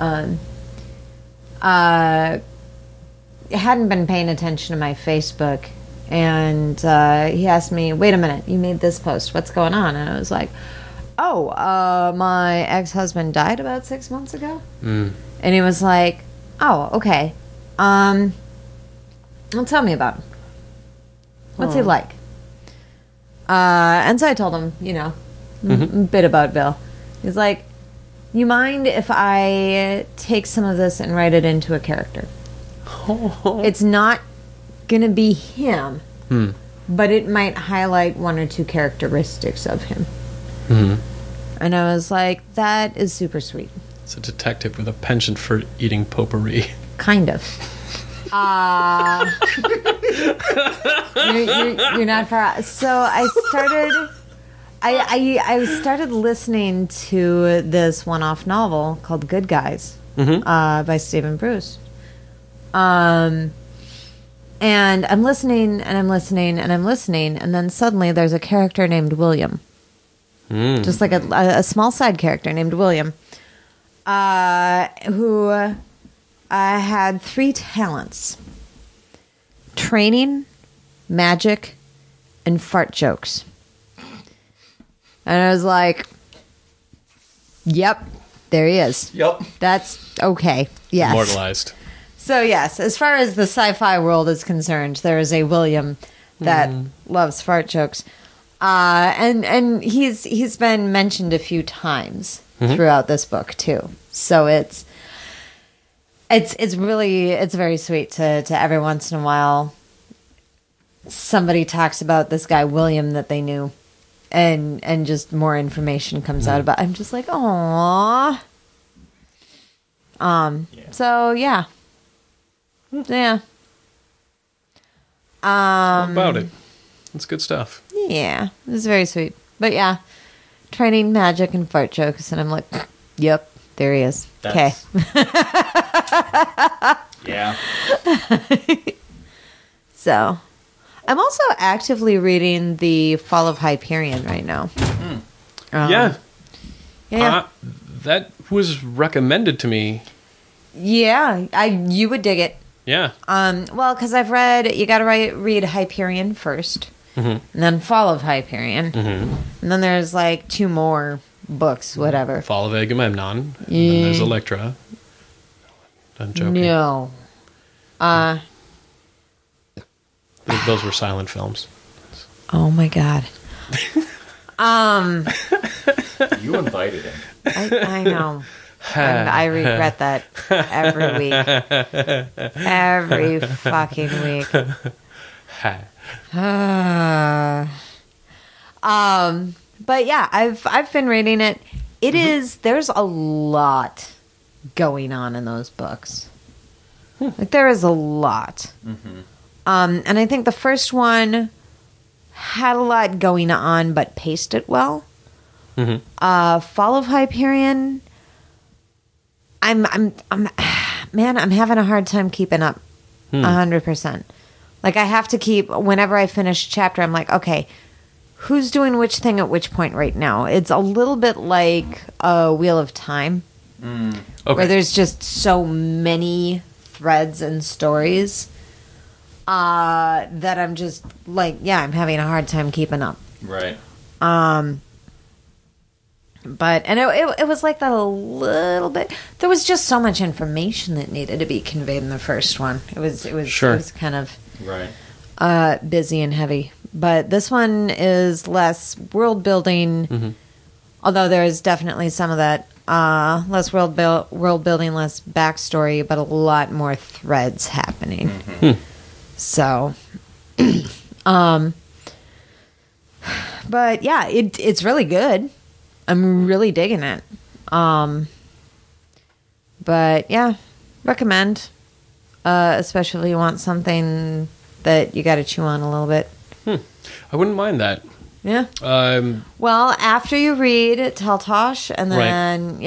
hadn't been paying attention to my Facebook, and he asked me, "Wait a minute, you made this post. What's going on?" And I was like, "Oh, my ex-husband died about 6 months ago." And he was like, "Oh, okay. Well, tell me about him. What's he like?" And so I told him, a bit about Bill. He's like, "You mind if I take some of this and write it into a character? It's not going to be him, but it might highlight 1 or 2 characteristics of him." And I was like, that is super sweet. It's a detective with a penchant for eating potpourri. Kind of. You're not far. So I started. I started listening to this one-off novel called Good Guys by Stephen Bruce. And I'm listening, and I'm listening, and I'm listening, and then suddenly there's a character named William. Just like a small side character named William, who had 3 talents: training, magic, and fart jokes. And I was like, yep, there he is. Yep. That's okay. Yes. Immortalized. So yes, as far as the sci-fi world is concerned, there is a William that loves fart jokes. And he's been mentioned a few times throughout this book too. So it's very sweet to every once in a while somebody talks about this guy William that they knew, and just more information comes out about. I'm just like, aww. So yeah. Yeah. What about it? It's good stuff. Yeah, it was very sweet. But yeah, training, magic, and fart jokes, and I'm like, yep, there he is. Okay. Yeah. So, I'm also actively reading The Fall of Hyperion right now. Yeah. Yeah, That was recommended to me. yeah, you would dig it. Yeah. Well, because I've read, you got to read Hyperion first, and then Fall of Hyperion, and then there's like 2 more books, whatever. Fall of Agamemnon. And then there's Electra. I'm joking. No. Those were silent films. Oh my god. You invited him. I know. I regret that every week. Every fucking week. But yeah, I've been reading it. It is, there's a lot going on in those books. Like, there is a lot. And I think the first one had a lot going on, but paced it well. Fall of Hyperion, I'm having a hard time keeping up 100%. Like, I have to keep, whenever I finish a chapter, I'm like, okay, who's doing which thing at which point right now? It's a little bit like a Wheel of Time, where there's just so many threads and stories that I'm just like, yeah, I'm having a hard time keeping up. Right. But, and it was like that a little bit. There was just so much information that needed to be conveyed in the first one. It was kind of busy and heavy. But this one is less world building, although there is definitely some of that. Less world building, less backstory, but a lot more threads happening. So, but yeah, it's really good. I'm really digging it. But yeah, recommend, especially if you want something that you got to chew on a little bit. I wouldn't mind that. Yeah. Well, after you read Teltosh, and then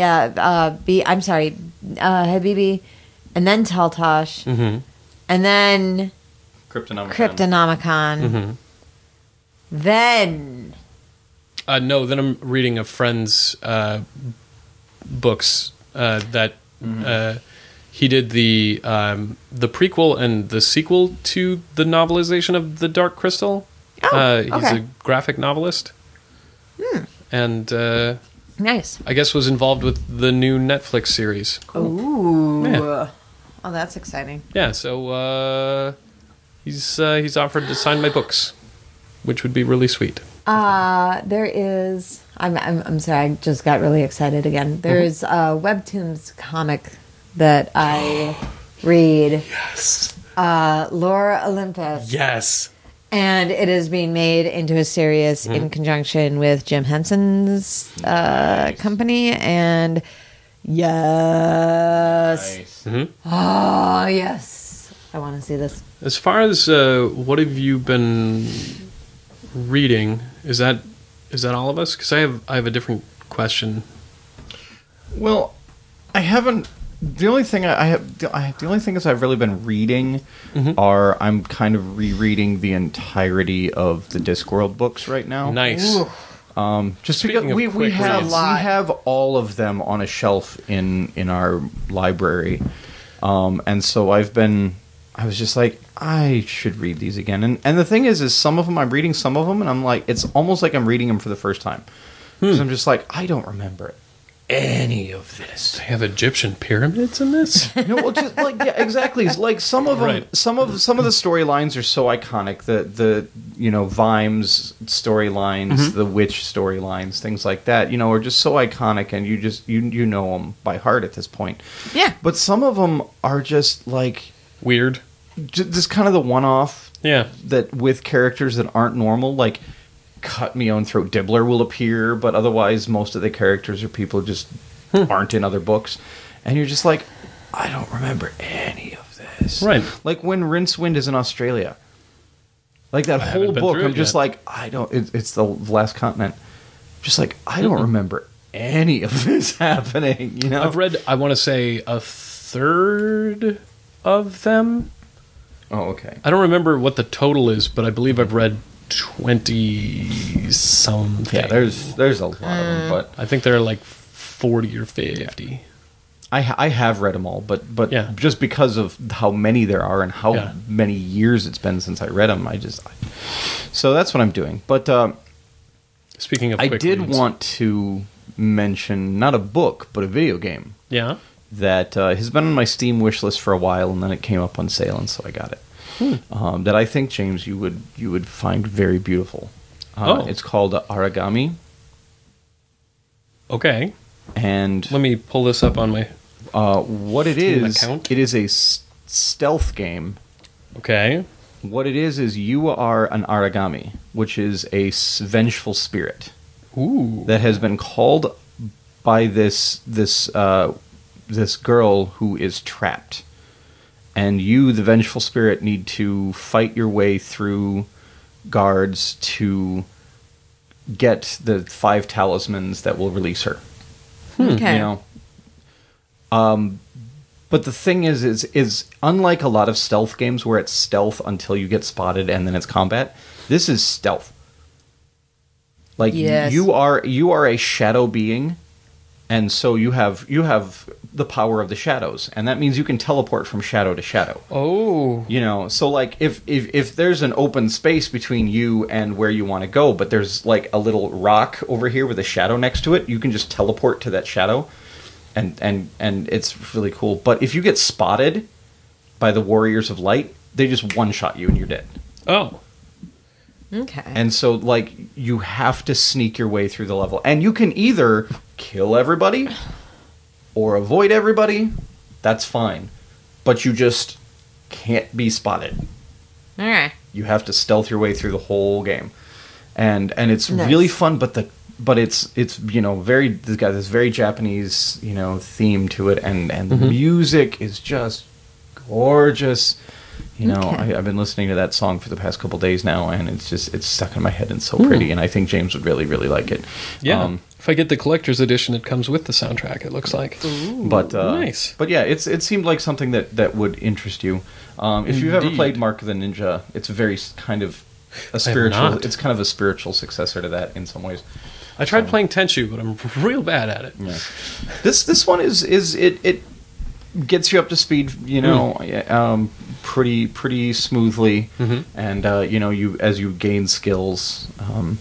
Habibi, and then Teltosh, and then Cryptonomicon. Then. No, then I'm reading a friend's books that he did the prequel and the sequel to the novelization of The Dark Crystal. He's a graphic novelist. And nice. I guess was involved with the new Netflix series. Ooh. Yeah. Oh, that's exciting. Yeah, so he's offered to sign my books, which would be really sweet. There is. I'm sorry. I just got really excited again. There's a Webtoons comic that I read. Yes. Lore Olympus. Yes. And it is being made into a series in conjunction with Jim Henson's company. And yes. Nice. Oh, yes. I want to see this. As far as what have you been reading, is that all of us? Because I have a different question. Well, I haven't. The only thing the only things I've really been reading are I'm kind of rereading the entirety of the Discworld books right now. Nice. Just Speaking because of we quick reads. have all of them on a shelf in our library, and so I was just like, I should read these again. And the thing is some of them I'm reading some of them, and I'm like, it's almost like I'm reading them for the first time. Because I'm just like, I don't remember any of this. They have Egyptian pyramids in this? Well, just like, yeah, exactly. It's like some of them, Right. some of the storylines are so iconic. The Vimes storylines, the witch storylines, things like that, are just so iconic, and you know them by heart at this point. Yeah. But some of them are just like Weird. just kind of the one-off. Yeah. That with characters that aren't normal, like Cut Me Own Throat Dibbler will appear, but otherwise most of the characters are people who just aren't in other books. And you're just like, I don't remember any of this. Right. Like when Rincewind is in Australia. Like that whole haven't been book, through I'm it just yet. like, I don't, it's the last continent. Just like, I don't remember any of this happening, I've read, I want to say, a third of them. Oh, okay. I don't remember what the total is, but I believe I've read 20-something. Yeah, there's a lot of them, but I think there are like 40 or 50. I have read them all, but Yeah. just because of how many there are and how Yeah. many years it's been since I read them, so that's what I'm doing. But Speaking of I quick did reads. want to mention not a book but a video game Yeah? that has been on my Steam wish list for a while, and then it came up on sale, and so I got it. That I think, James, you would find very beautiful. It's called Aragami. Okay. And Let me pull this up on my... what it is, account? it is a stealth game. Okay. What it is you are an Aragami, which is a vengeful spirit Ooh. that has been called by this girl who is trapped. And you, the vengeful spirit, need to fight your way through guards to get the 5 talismans that will release her. Okay. You know, but the thing is unlike a lot of stealth games where it's stealth until you get spotted and then it's combat. This is stealth. Like Yes. you are a shadow being, and so you have the power of the shadows, and that means you can teleport from shadow to shadow. Oh. You know, so like if there's an open space between you and where you want to go, but there's like a little rock over here with a shadow next to it, you can just teleport to that shadow, and it's really cool. But if you get spotted by the Warriors of Light, they just one-shot you and you're dead. Oh. Okay. And so like you have to sneak your way through the level, and you can either kill everybody or avoid everybody. That's fine, but you just can't be spotted. All right. You have to stealth your way through the whole game, and it's Nice. really fun. But it's very, it's got this very Japanese theme to it, and the music is just gorgeous. Okay. I've been listening to that song for the past couple days now, and it's stuck in my head and so pretty. And I think James would really, really like it. Yeah. If I get the collector's edition, it comes with the soundtrack, it looks like. But nice. But yeah, it seemed like something that would interest you. If you've ever Indeed. played Mark of the Ninja, it's a very kind of a have spiritual. not. It's kind of a spiritual successor to that in some ways. I tried playing Tenchu, but I'm real bad at it. Yeah. This one is it gets you up to speed, pretty smoothly, and you as you gain skills, one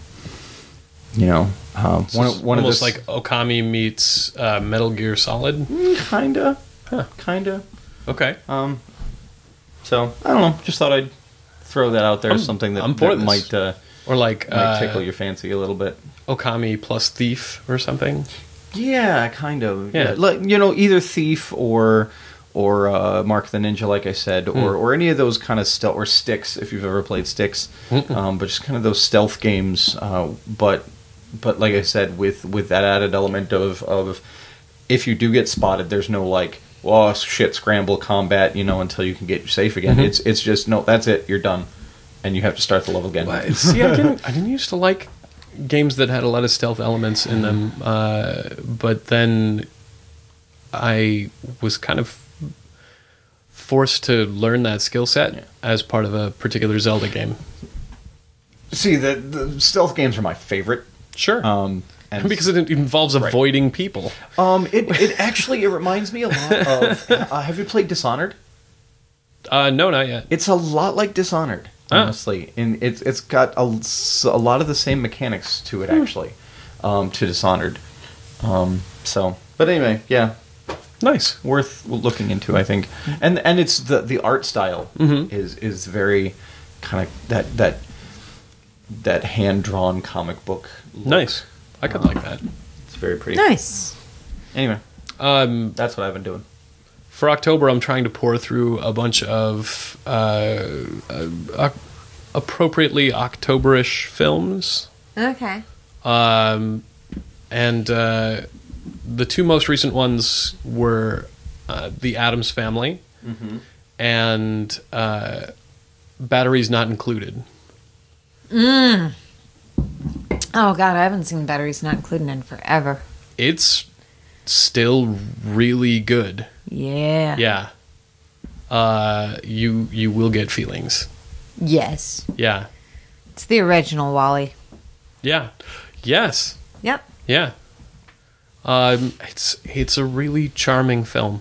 of Almost the like Okami meets Metal Gear Solid. kinda. Okay. So I don't know. Just thought I'd throw that out there as something I'm for that this. might Or like tickle your fancy a little bit. Okami plus Thief or something. Yeah, kind of. Yeah. Like, either Thief or Mark the Ninja, like I said, or any of those kind of stealth, or Styx, if you've ever played Styx. But just kind of those stealth games. But like I said, with that added element of if you do get spotted, there's no like, oh shit, scramble combat, until you can get safe again. It's just no, that's it, you're done, and you have to start the level again. See, I didn't used to like games that had a lot of stealth elements in them, but then I was kind of forced to learn that skill set as part of a particular Zelda game. See, the stealth games are my favorite. Sure. And Because it involves avoiding people. it actually reminds me a lot of. Have you played Dishonored? No, not yet. It's a lot like Dishonored, honestly, and it's got a lot of the same mechanics to it actually, to Dishonored. But anyway, yeah, Nice. worth looking into, I think, and it's the art style is very kind of that hand drawn comic book look. Nice. I could like that. It's very pretty. Nice. Anyway, that's what I've been doing. For October, I'm trying to pour through a bunch of appropriately Octoberish films. Okay. And the two most recent ones were The Addams Family and Batteries Not Included. Oh god, I haven't seen Batteries Not Included in forever. It's still really good. Yeah. Yeah. You will get feelings. Yes. Yeah. It's the original Wally. Yeah. Yes. Yep. Yeah. It's a really charming film.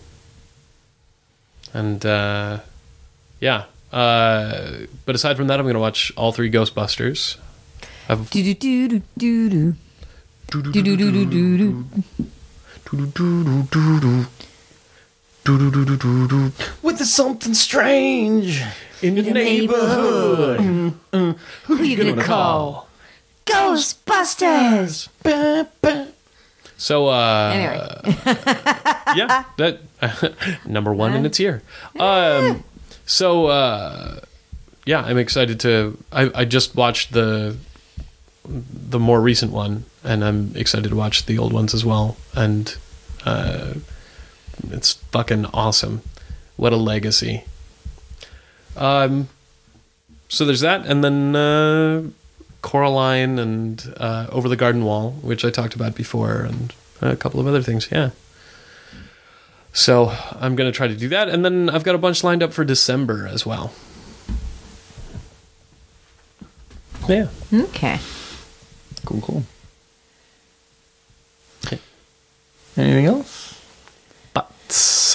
And yeah. But aside from that, I'm going to watch all 3 Ghostbusters. I've Do do do do do do do do do do do. With something strange in the neighborhood. Who you gonna call? Ghostbusters. So, Anyway. yeah, that number one in its year. Yeah, I'm excited to. I just watched the more recent one, and I'm excited to watch the old ones as well. And it's fucking awesome. What a legacy. So there's that, and then Coraline and Over the Garden Wall, which I talked about before, and a couple of other things. Yeah. So I'm going to try to do that, and then I've got a bunch lined up for December as well. Yeah. Okay. Cool. Okay. Anything else? Butts.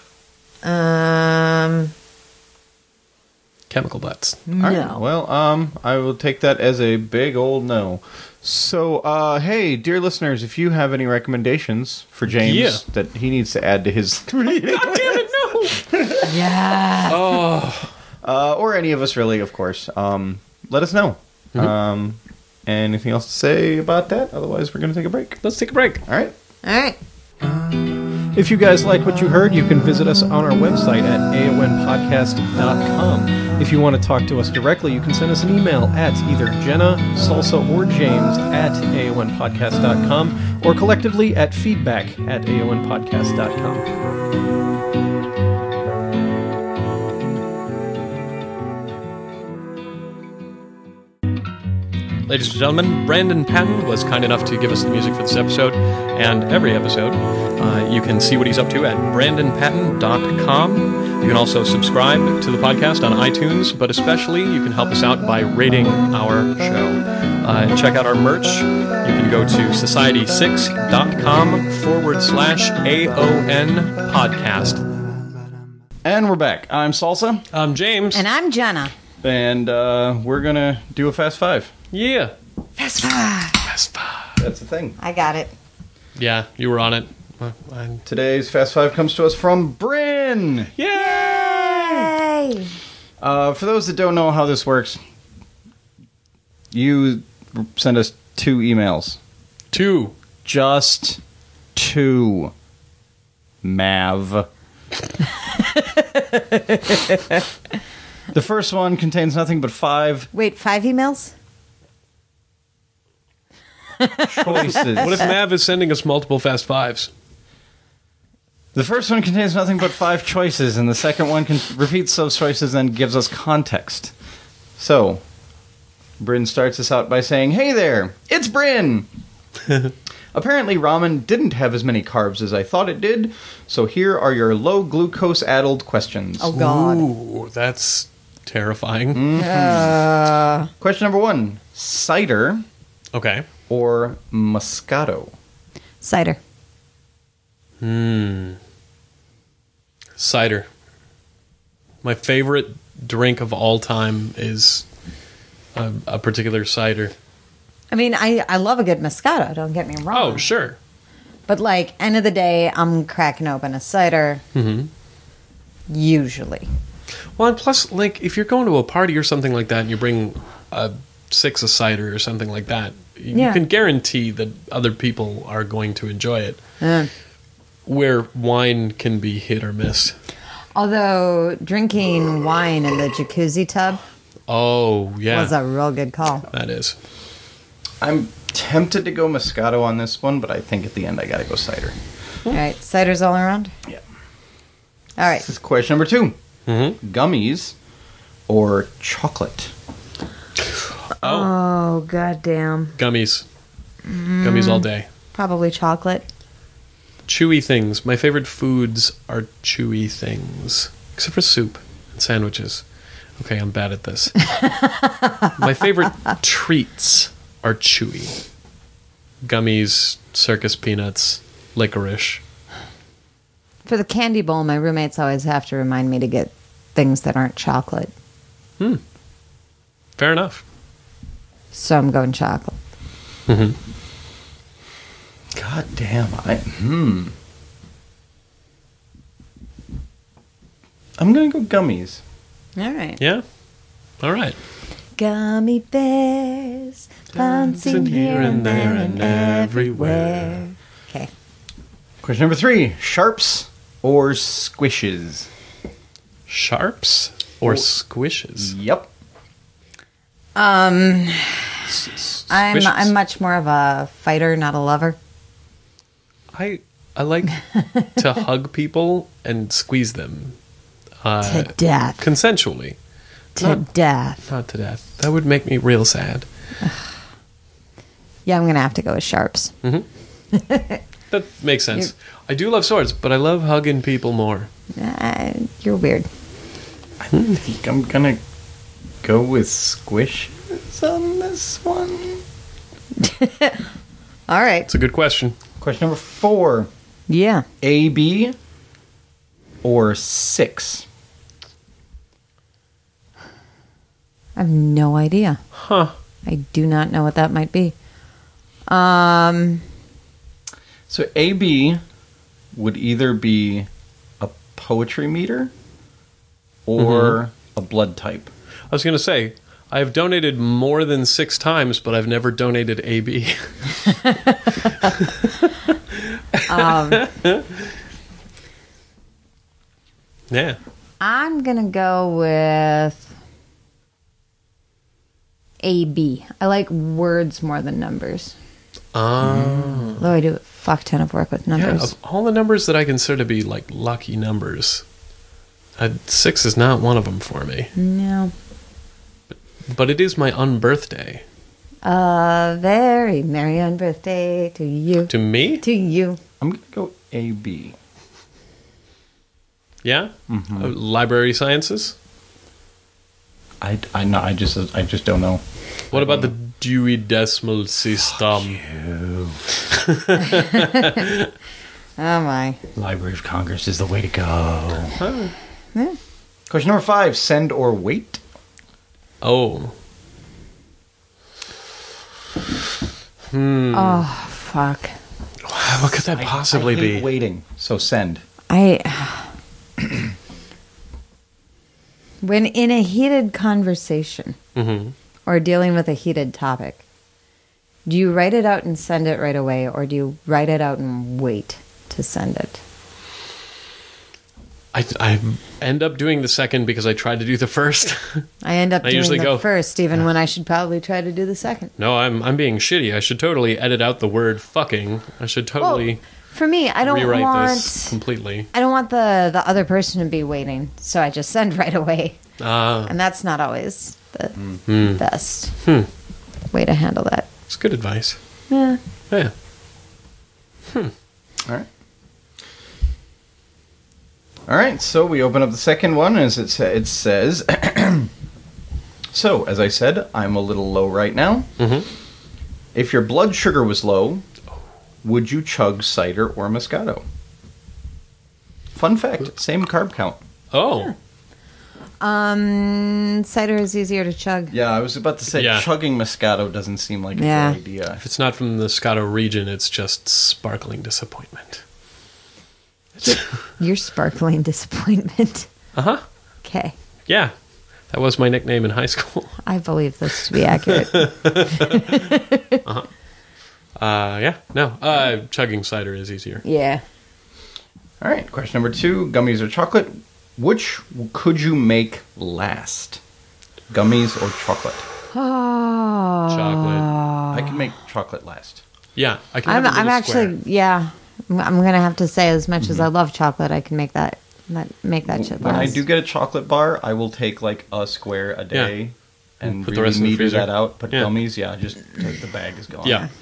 Chemical butts. No. All right. Well, I will take that as a big old no. So, hey, dear listeners, if you have any recommendations for James that he needs to add to his reading, God damn it, no! Yeah. Oh. or any of us really, of course, let us know. Mm-hmm. Anything else to say about that? Otherwise, we're going to take a break. Let's take a break. All right. All right. If you guys like what you heard, you can visit us on our website at aonpodcast.com. If you want to talk to us directly, you can send us an email at either Jenna, Salsa, or James at aonpodcast.com or collectively at feedback@aonpodcast.com. Ladies and gentlemen, Brandon Patton was kind enough to give us the music for this episode and every episode. You can see what he's up to at brandonpatton.com. You can also subscribe to the podcast on iTunes, but especially you can help us out by rating our show. Check out our merch. You can go to society6.com/AON podcast. And we're back. I'm Salsa. I'm James. And I'm Jenna. And we're going to do a Fast Five. Yeah. Fast five. Fast Five. That's the thing. I got it. Yeah, you were on it. Today's Fast Five comes to us from Bryn. Yay! Yay! For those that don't know how this works, you send us 2 emails. 2. Just 2. Mav. The first one contains nothing but 5 Wait, 5 emails? choices. What if Mav is sending us multiple Fast Fives? The first one contains nothing but 5 choices, and the second one repeats those choices and gives us context. So, Bryn starts us out by saying, "Hey there, it's Bryn! Apparently ramen didn't have as many carbs as I thought it did, so here are your low glucose-addled questions." Oh, God. Ooh, that's terrifying. Question number 1, cider Okay. or Moscato? Cider. Cider. My favorite drink of all time is a particular cider. I mean, I love a good Moscato, don't get me wrong. Oh, sure. But, like, end of the day, I'm cracking open a cider. Mm-hmm. Usually. Well, and plus, like, if you're going to a party or something like that and you bring a 6 of cider or something like that, you Yeah. can guarantee that other people are going to enjoy it. Where wine can be hit or miss. Although, drinking wine in the jacuzzi tub Oh, yeah. was a real good call. That is. I'm tempted to go Moscato on this one, but I think at the end I gotta go cider. All right, cider's all around? Yeah. All right. This is question number 2. Mm-hmm. Gummies or chocolate? Oh, goddamn. Gummies. Gummies all day. Probably chocolate. Chewy things. My favorite foods are chewy things. Except for soup and sandwiches. Okay, I'm bad at this. My favorite treats are chewy. Gummies, circus peanuts, licorice. For the candy bowl, my roommates always have to remind me to get things that aren't chocolate. Fair enough. So I'm going chocolate. God damn, I'm gonna go gummies. All right. Yeah? All right. Gummy bears bouncing here and there and everywhere. Okay. Question number 3. Sharps or squishes? Sharps or squishes? Yep. I'm Squishes. much more of a fighter, not a lover. I like to hug people and squeeze them. To death. Consensually. To death. Not to death. That would make me real sad. Yeah, I'm going to have to go with sharps. That makes sense. I do love swords, but I love hugging people more. You're weird. I think I'm gonna go with squishes on this one. All right. It's a good question. Question number 4. Yeah. AB or 6? I have no idea. Huh. I do not know what that might be. So AB would either be a poetry meter or a blood type. I was going to say, I've donated more than 6 times, but I've never donated AB. Yeah. I'm going to go with AB. I like words more than numbers. Though I do a fuck ton of work with Yeah, numbers. of all the numbers that I consider to be like lucky numbers, 6 is not one of them for me. No. But it is my unbirthday. Very merry on birthday to you. To me? To you. I'm gonna go AB. Yeah? Library sciences? I just don't know. What about the Dewey Decimal System? Oh my. Library of Congress is the way to go. Yeah. Question number 5. Send or wait? Oh. Oh fuck. What could that possibly I hate be? waiting, so send. When in a heated conversation or dealing with a heated topic, do you write it out and send it right away, or do you write it out and wait to send it? I end up doing the second because I tried to do the first. I end up I doing usually the go- first, even when I should probably try to do the second. No, I'm being shitty. I should totally edit out the word fucking. I should totally For me, I don't rewrite want this completely. I don't want the other person to be waiting, so I just send right away, and that's not always the best way to handle that. It's good advice. Yeah. Yeah. All right. All right, so we open up the second one, as it says, so, as I said, I'm a little low right now. If your blood sugar was low, would you chug cider or Moscato? Fun fact, same carb count. Oh. Cider is easier to chug. Yeah, I was about to say, Yeah. chugging Moscato doesn't seem like a Yeah. good idea. If it's not from the Scotto region, it's just sparkling disappointment. You're sparkling disappointment. Uh-huh. Okay. Yeah. That was my nickname in high school. I believe this to be accurate. Yeah. No. Chugging cider is easier. Yeah. All right, question number 2, gummies or chocolate? Which could you make last? Gummies or chocolate? Oh. Chocolate. I can make chocolate last. Yeah. I can have a I'm little actually, square. yeah. I'm going to have to say, as much as I love chocolate, I can make that shit When I last. do get a chocolate bar, I will take like a square a day and Put the really rest in the meter freezer. that out. But Yeah. gummies, yeah, just take the bag is gone. Yeah.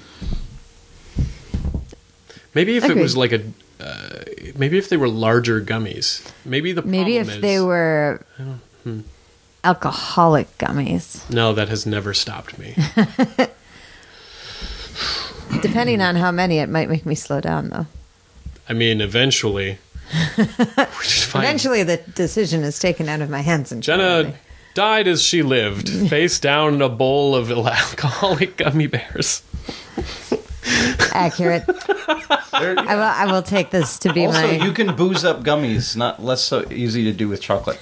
Maybe if it Agreed. was like maybe if they were larger gummies. Maybe the problem Maybe if is, they were alcoholic gummies. No, that has never stopped me. Depending on how many, it might make me slow down, though. I mean, eventually. We should find- Eventually, the decision is taken out of my hands. And Jenna died as she lived, face down in a bowl of alcoholic gummy bears. accurate. I will take this to be Also, my. you can booze up gummies, not less so easy to do with chocolate.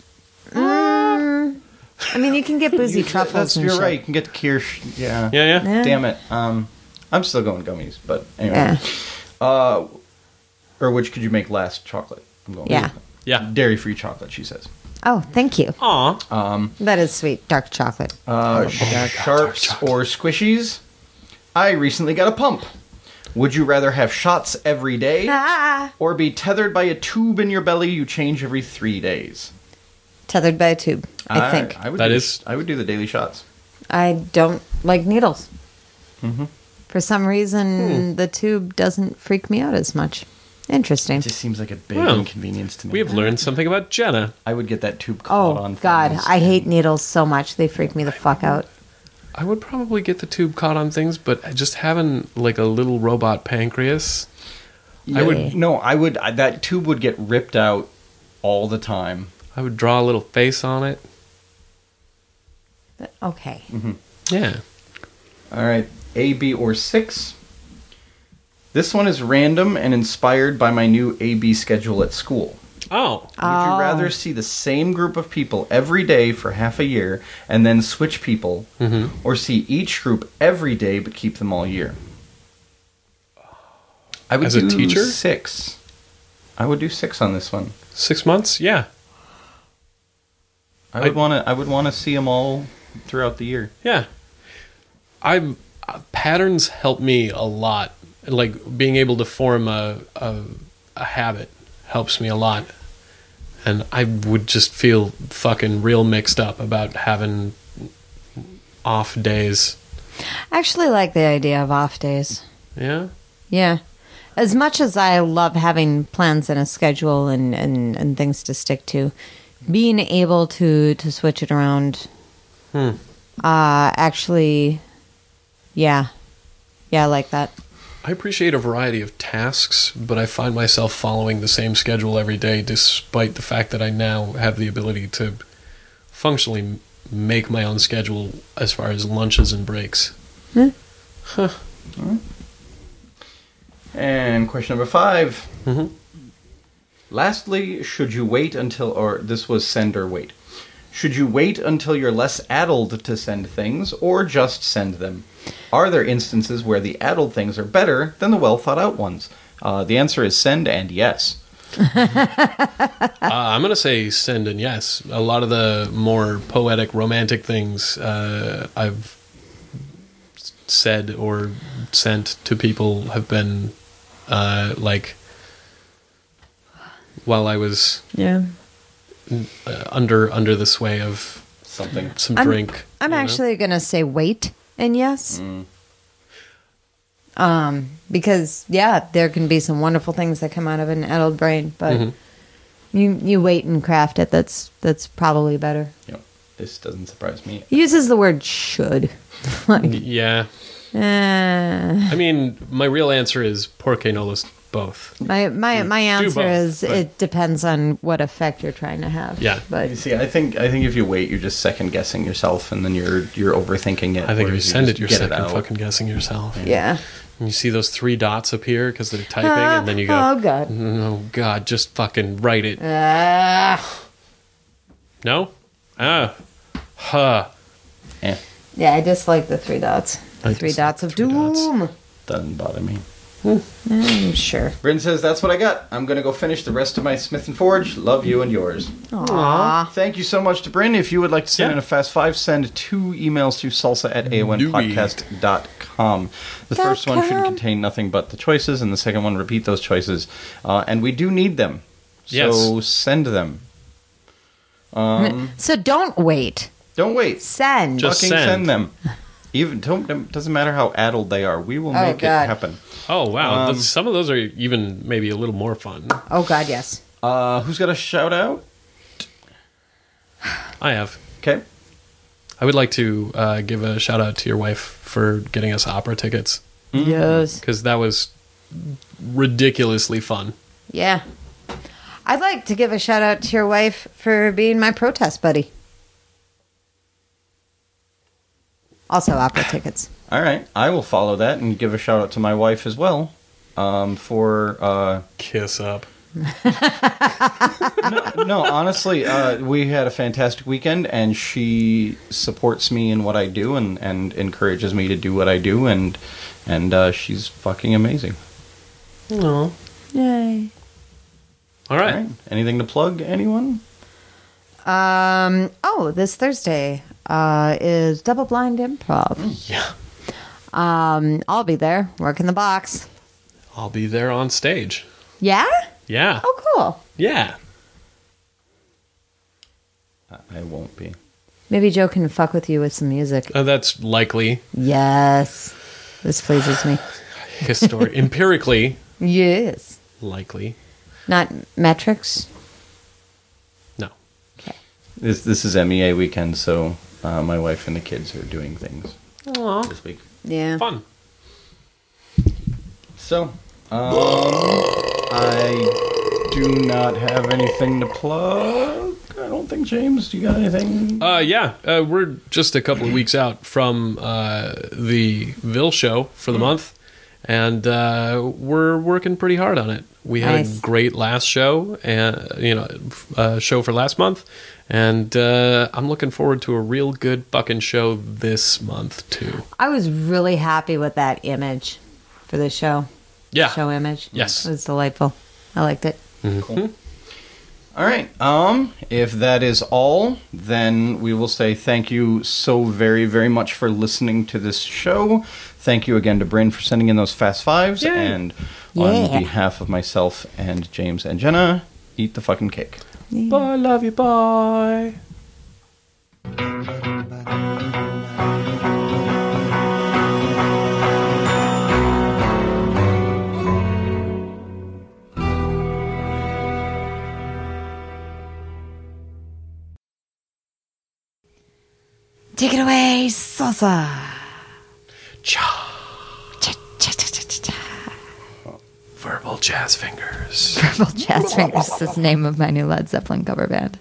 I mean, you can get boozy truffles. And You're shit. right. You can get the kirsch. Yeah. Yeah. Yeah. Damn it. I'm still going gummies, but anyway. Or which could you make less chocolate? I'm going Yeah. Yeah. Dairy-free chocolate, she says. Oh, thank you. Aw. That is sweet. Dark chocolate. Sharps or squishies? I recently got a pump. Would you rather have shots every day or be tethered by a tube in your belly you change every 3 days? Tethered by a tube, I think. I would That do, is- I would do the daily shots. I don't like needles. For some reason, the tube doesn't freak me out as much. Interesting. It just seems like a big Well, inconvenience to me. We have learned something about Jenna. I would get that tube caught Oh, on God. things. I hate needles so much. They freak me the fuck out. I would probably get the tube caught on things, but just having like a little robot pancreas, Yeah, I would No, I would. That tube would get ripped out all the time. I would draw a little face on it. Okay. Yeah. All right, A, B, or 6. This one is random and inspired by my new A-B schedule at school. Oh. Would you rather see the same group of people every day for half a year and then switch people, or see each group every day but keep them all year? I would As a do teacher? 6. I would do 6 on this one. 6 months? Yeah. I would want to see them all throughout the year. Yeah. Patterns help me a lot. Like being able to form a habit helps me a lot. And I would just feel fucking real mixed up about having off days. I actually like the idea of off days. Yeah? Yeah. As much as I love having plans and a schedule and things to stick to, being able to switch it around, actually, yeah. Yeah, I like that. I appreciate a variety of tasks, but I find myself following the same schedule every day despite the fact that I now have the ability to functionally make my own schedule as far as lunches and breaks. And question number 5. Lastly, should you wait until, or this was send or wait. Should you wait until you're less addled to send things, or just send them? Are there instances where the addled things are better than the well-thought-out ones? The answer is send and yes. I'm going to say send and yes. A lot of the more poetic, romantic things I've said or sent to people have been like while I was under the sway of Something. some drink. I'm you know? actually going to say wait and yes. Because, yeah, there can be some wonderful things that come out of an addled brain, but you wait and craft it. That's probably better. Yep. This doesn't surprise me. He uses the word should. Like, Yeah. I mean, my real answer is porque no los both. my answer both, is but- it depends on what effect you're trying to have. Yeah. But You see, I think if you wait, you're just second guessing yourself, and then you're overthinking it. I think if you whereas send just it, you're get second out. fucking guessing yourself. yeah. And you see those 3 dots appear because they're typing, and then you go, Oh God. oh, God, just fucking write it. No? Huh. Eh, Yeah, I dislike the 3 dots. The I 3 dislike dots of 3 dots. doom. doesn't bother me. I'm sure. Bryn says, that's what I got. I'm going to go finish the rest of my Smith & Forge. Love you and yours. Aww. Thank you so much to Bryn. If you would like to send Yeah. in a Fast 5, send 2 emails to salsa@aonpodcast.com. The first one should contain nothing but the choices, and the second one repeat those choices. And we do need them. So Yes. send them. So don't wait. Don't wait. Send. Just Fucking send. send them. Even doesn't matter how addled they are. We will Oh, make it God. happen. Oh, wow. Some of those are even maybe a little more fun. Oh God, yes. Who's got a shout out? I have. Okay. I would like to give a shout out to your wife for getting us opera tickets Yes. because that was ridiculously fun. Yeah. I'd like to give a shout out to your wife for being my protest buddy. Also, opera tickets. All right. I will follow that and give a shout out to my wife as well. For Kiss up. no, honestly, we had a fantastic weekend, and she supports me in what I do and encourages me to do what I do, and she's fucking amazing. Oh, Yay. All right. All right. Anything to plug, anyone? This Thursday is Double Blind Improv. Yeah. I'll be there working the box. I'll be there on stage. Yeah? Yeah. Oh, cool. Yeah. I won't be. Maybe Joe can fuck with you with some music. That's likely. Yes. This pleases me. Empirically Yes. likely. Not metrics? No. Okay. This is MEA weekend, so my wife and the kids are doing things this week. Yeah. Fun. So, I do not have anything to plug. I don't think, James, do you got anything? We're just a couple of weeks out from the Ville show for the month, and we're working pretty hard on it. We had Nice. a great last show, and show for last month, and I'm looking forward to a real good fucking show this month too. I was really happy with that image for the show. Yeah. Show image. Yes. It was delightful. I liked it. Cool. All right. If that is all, then we will say thank you so very, very much for listening to this show. Thank you again to Bryn for sending in those Fast Fives. Yay. And on Yeah. behalf of myself and James and Jenna, eat the fucking cake. Bye, love you, bye. Take it away, salsa. Cha. Cha-cha-cha-cha-cha. Verbal jazz fingers. Purple Jazz Fingers is the name of my new Led Zeppelin cover band.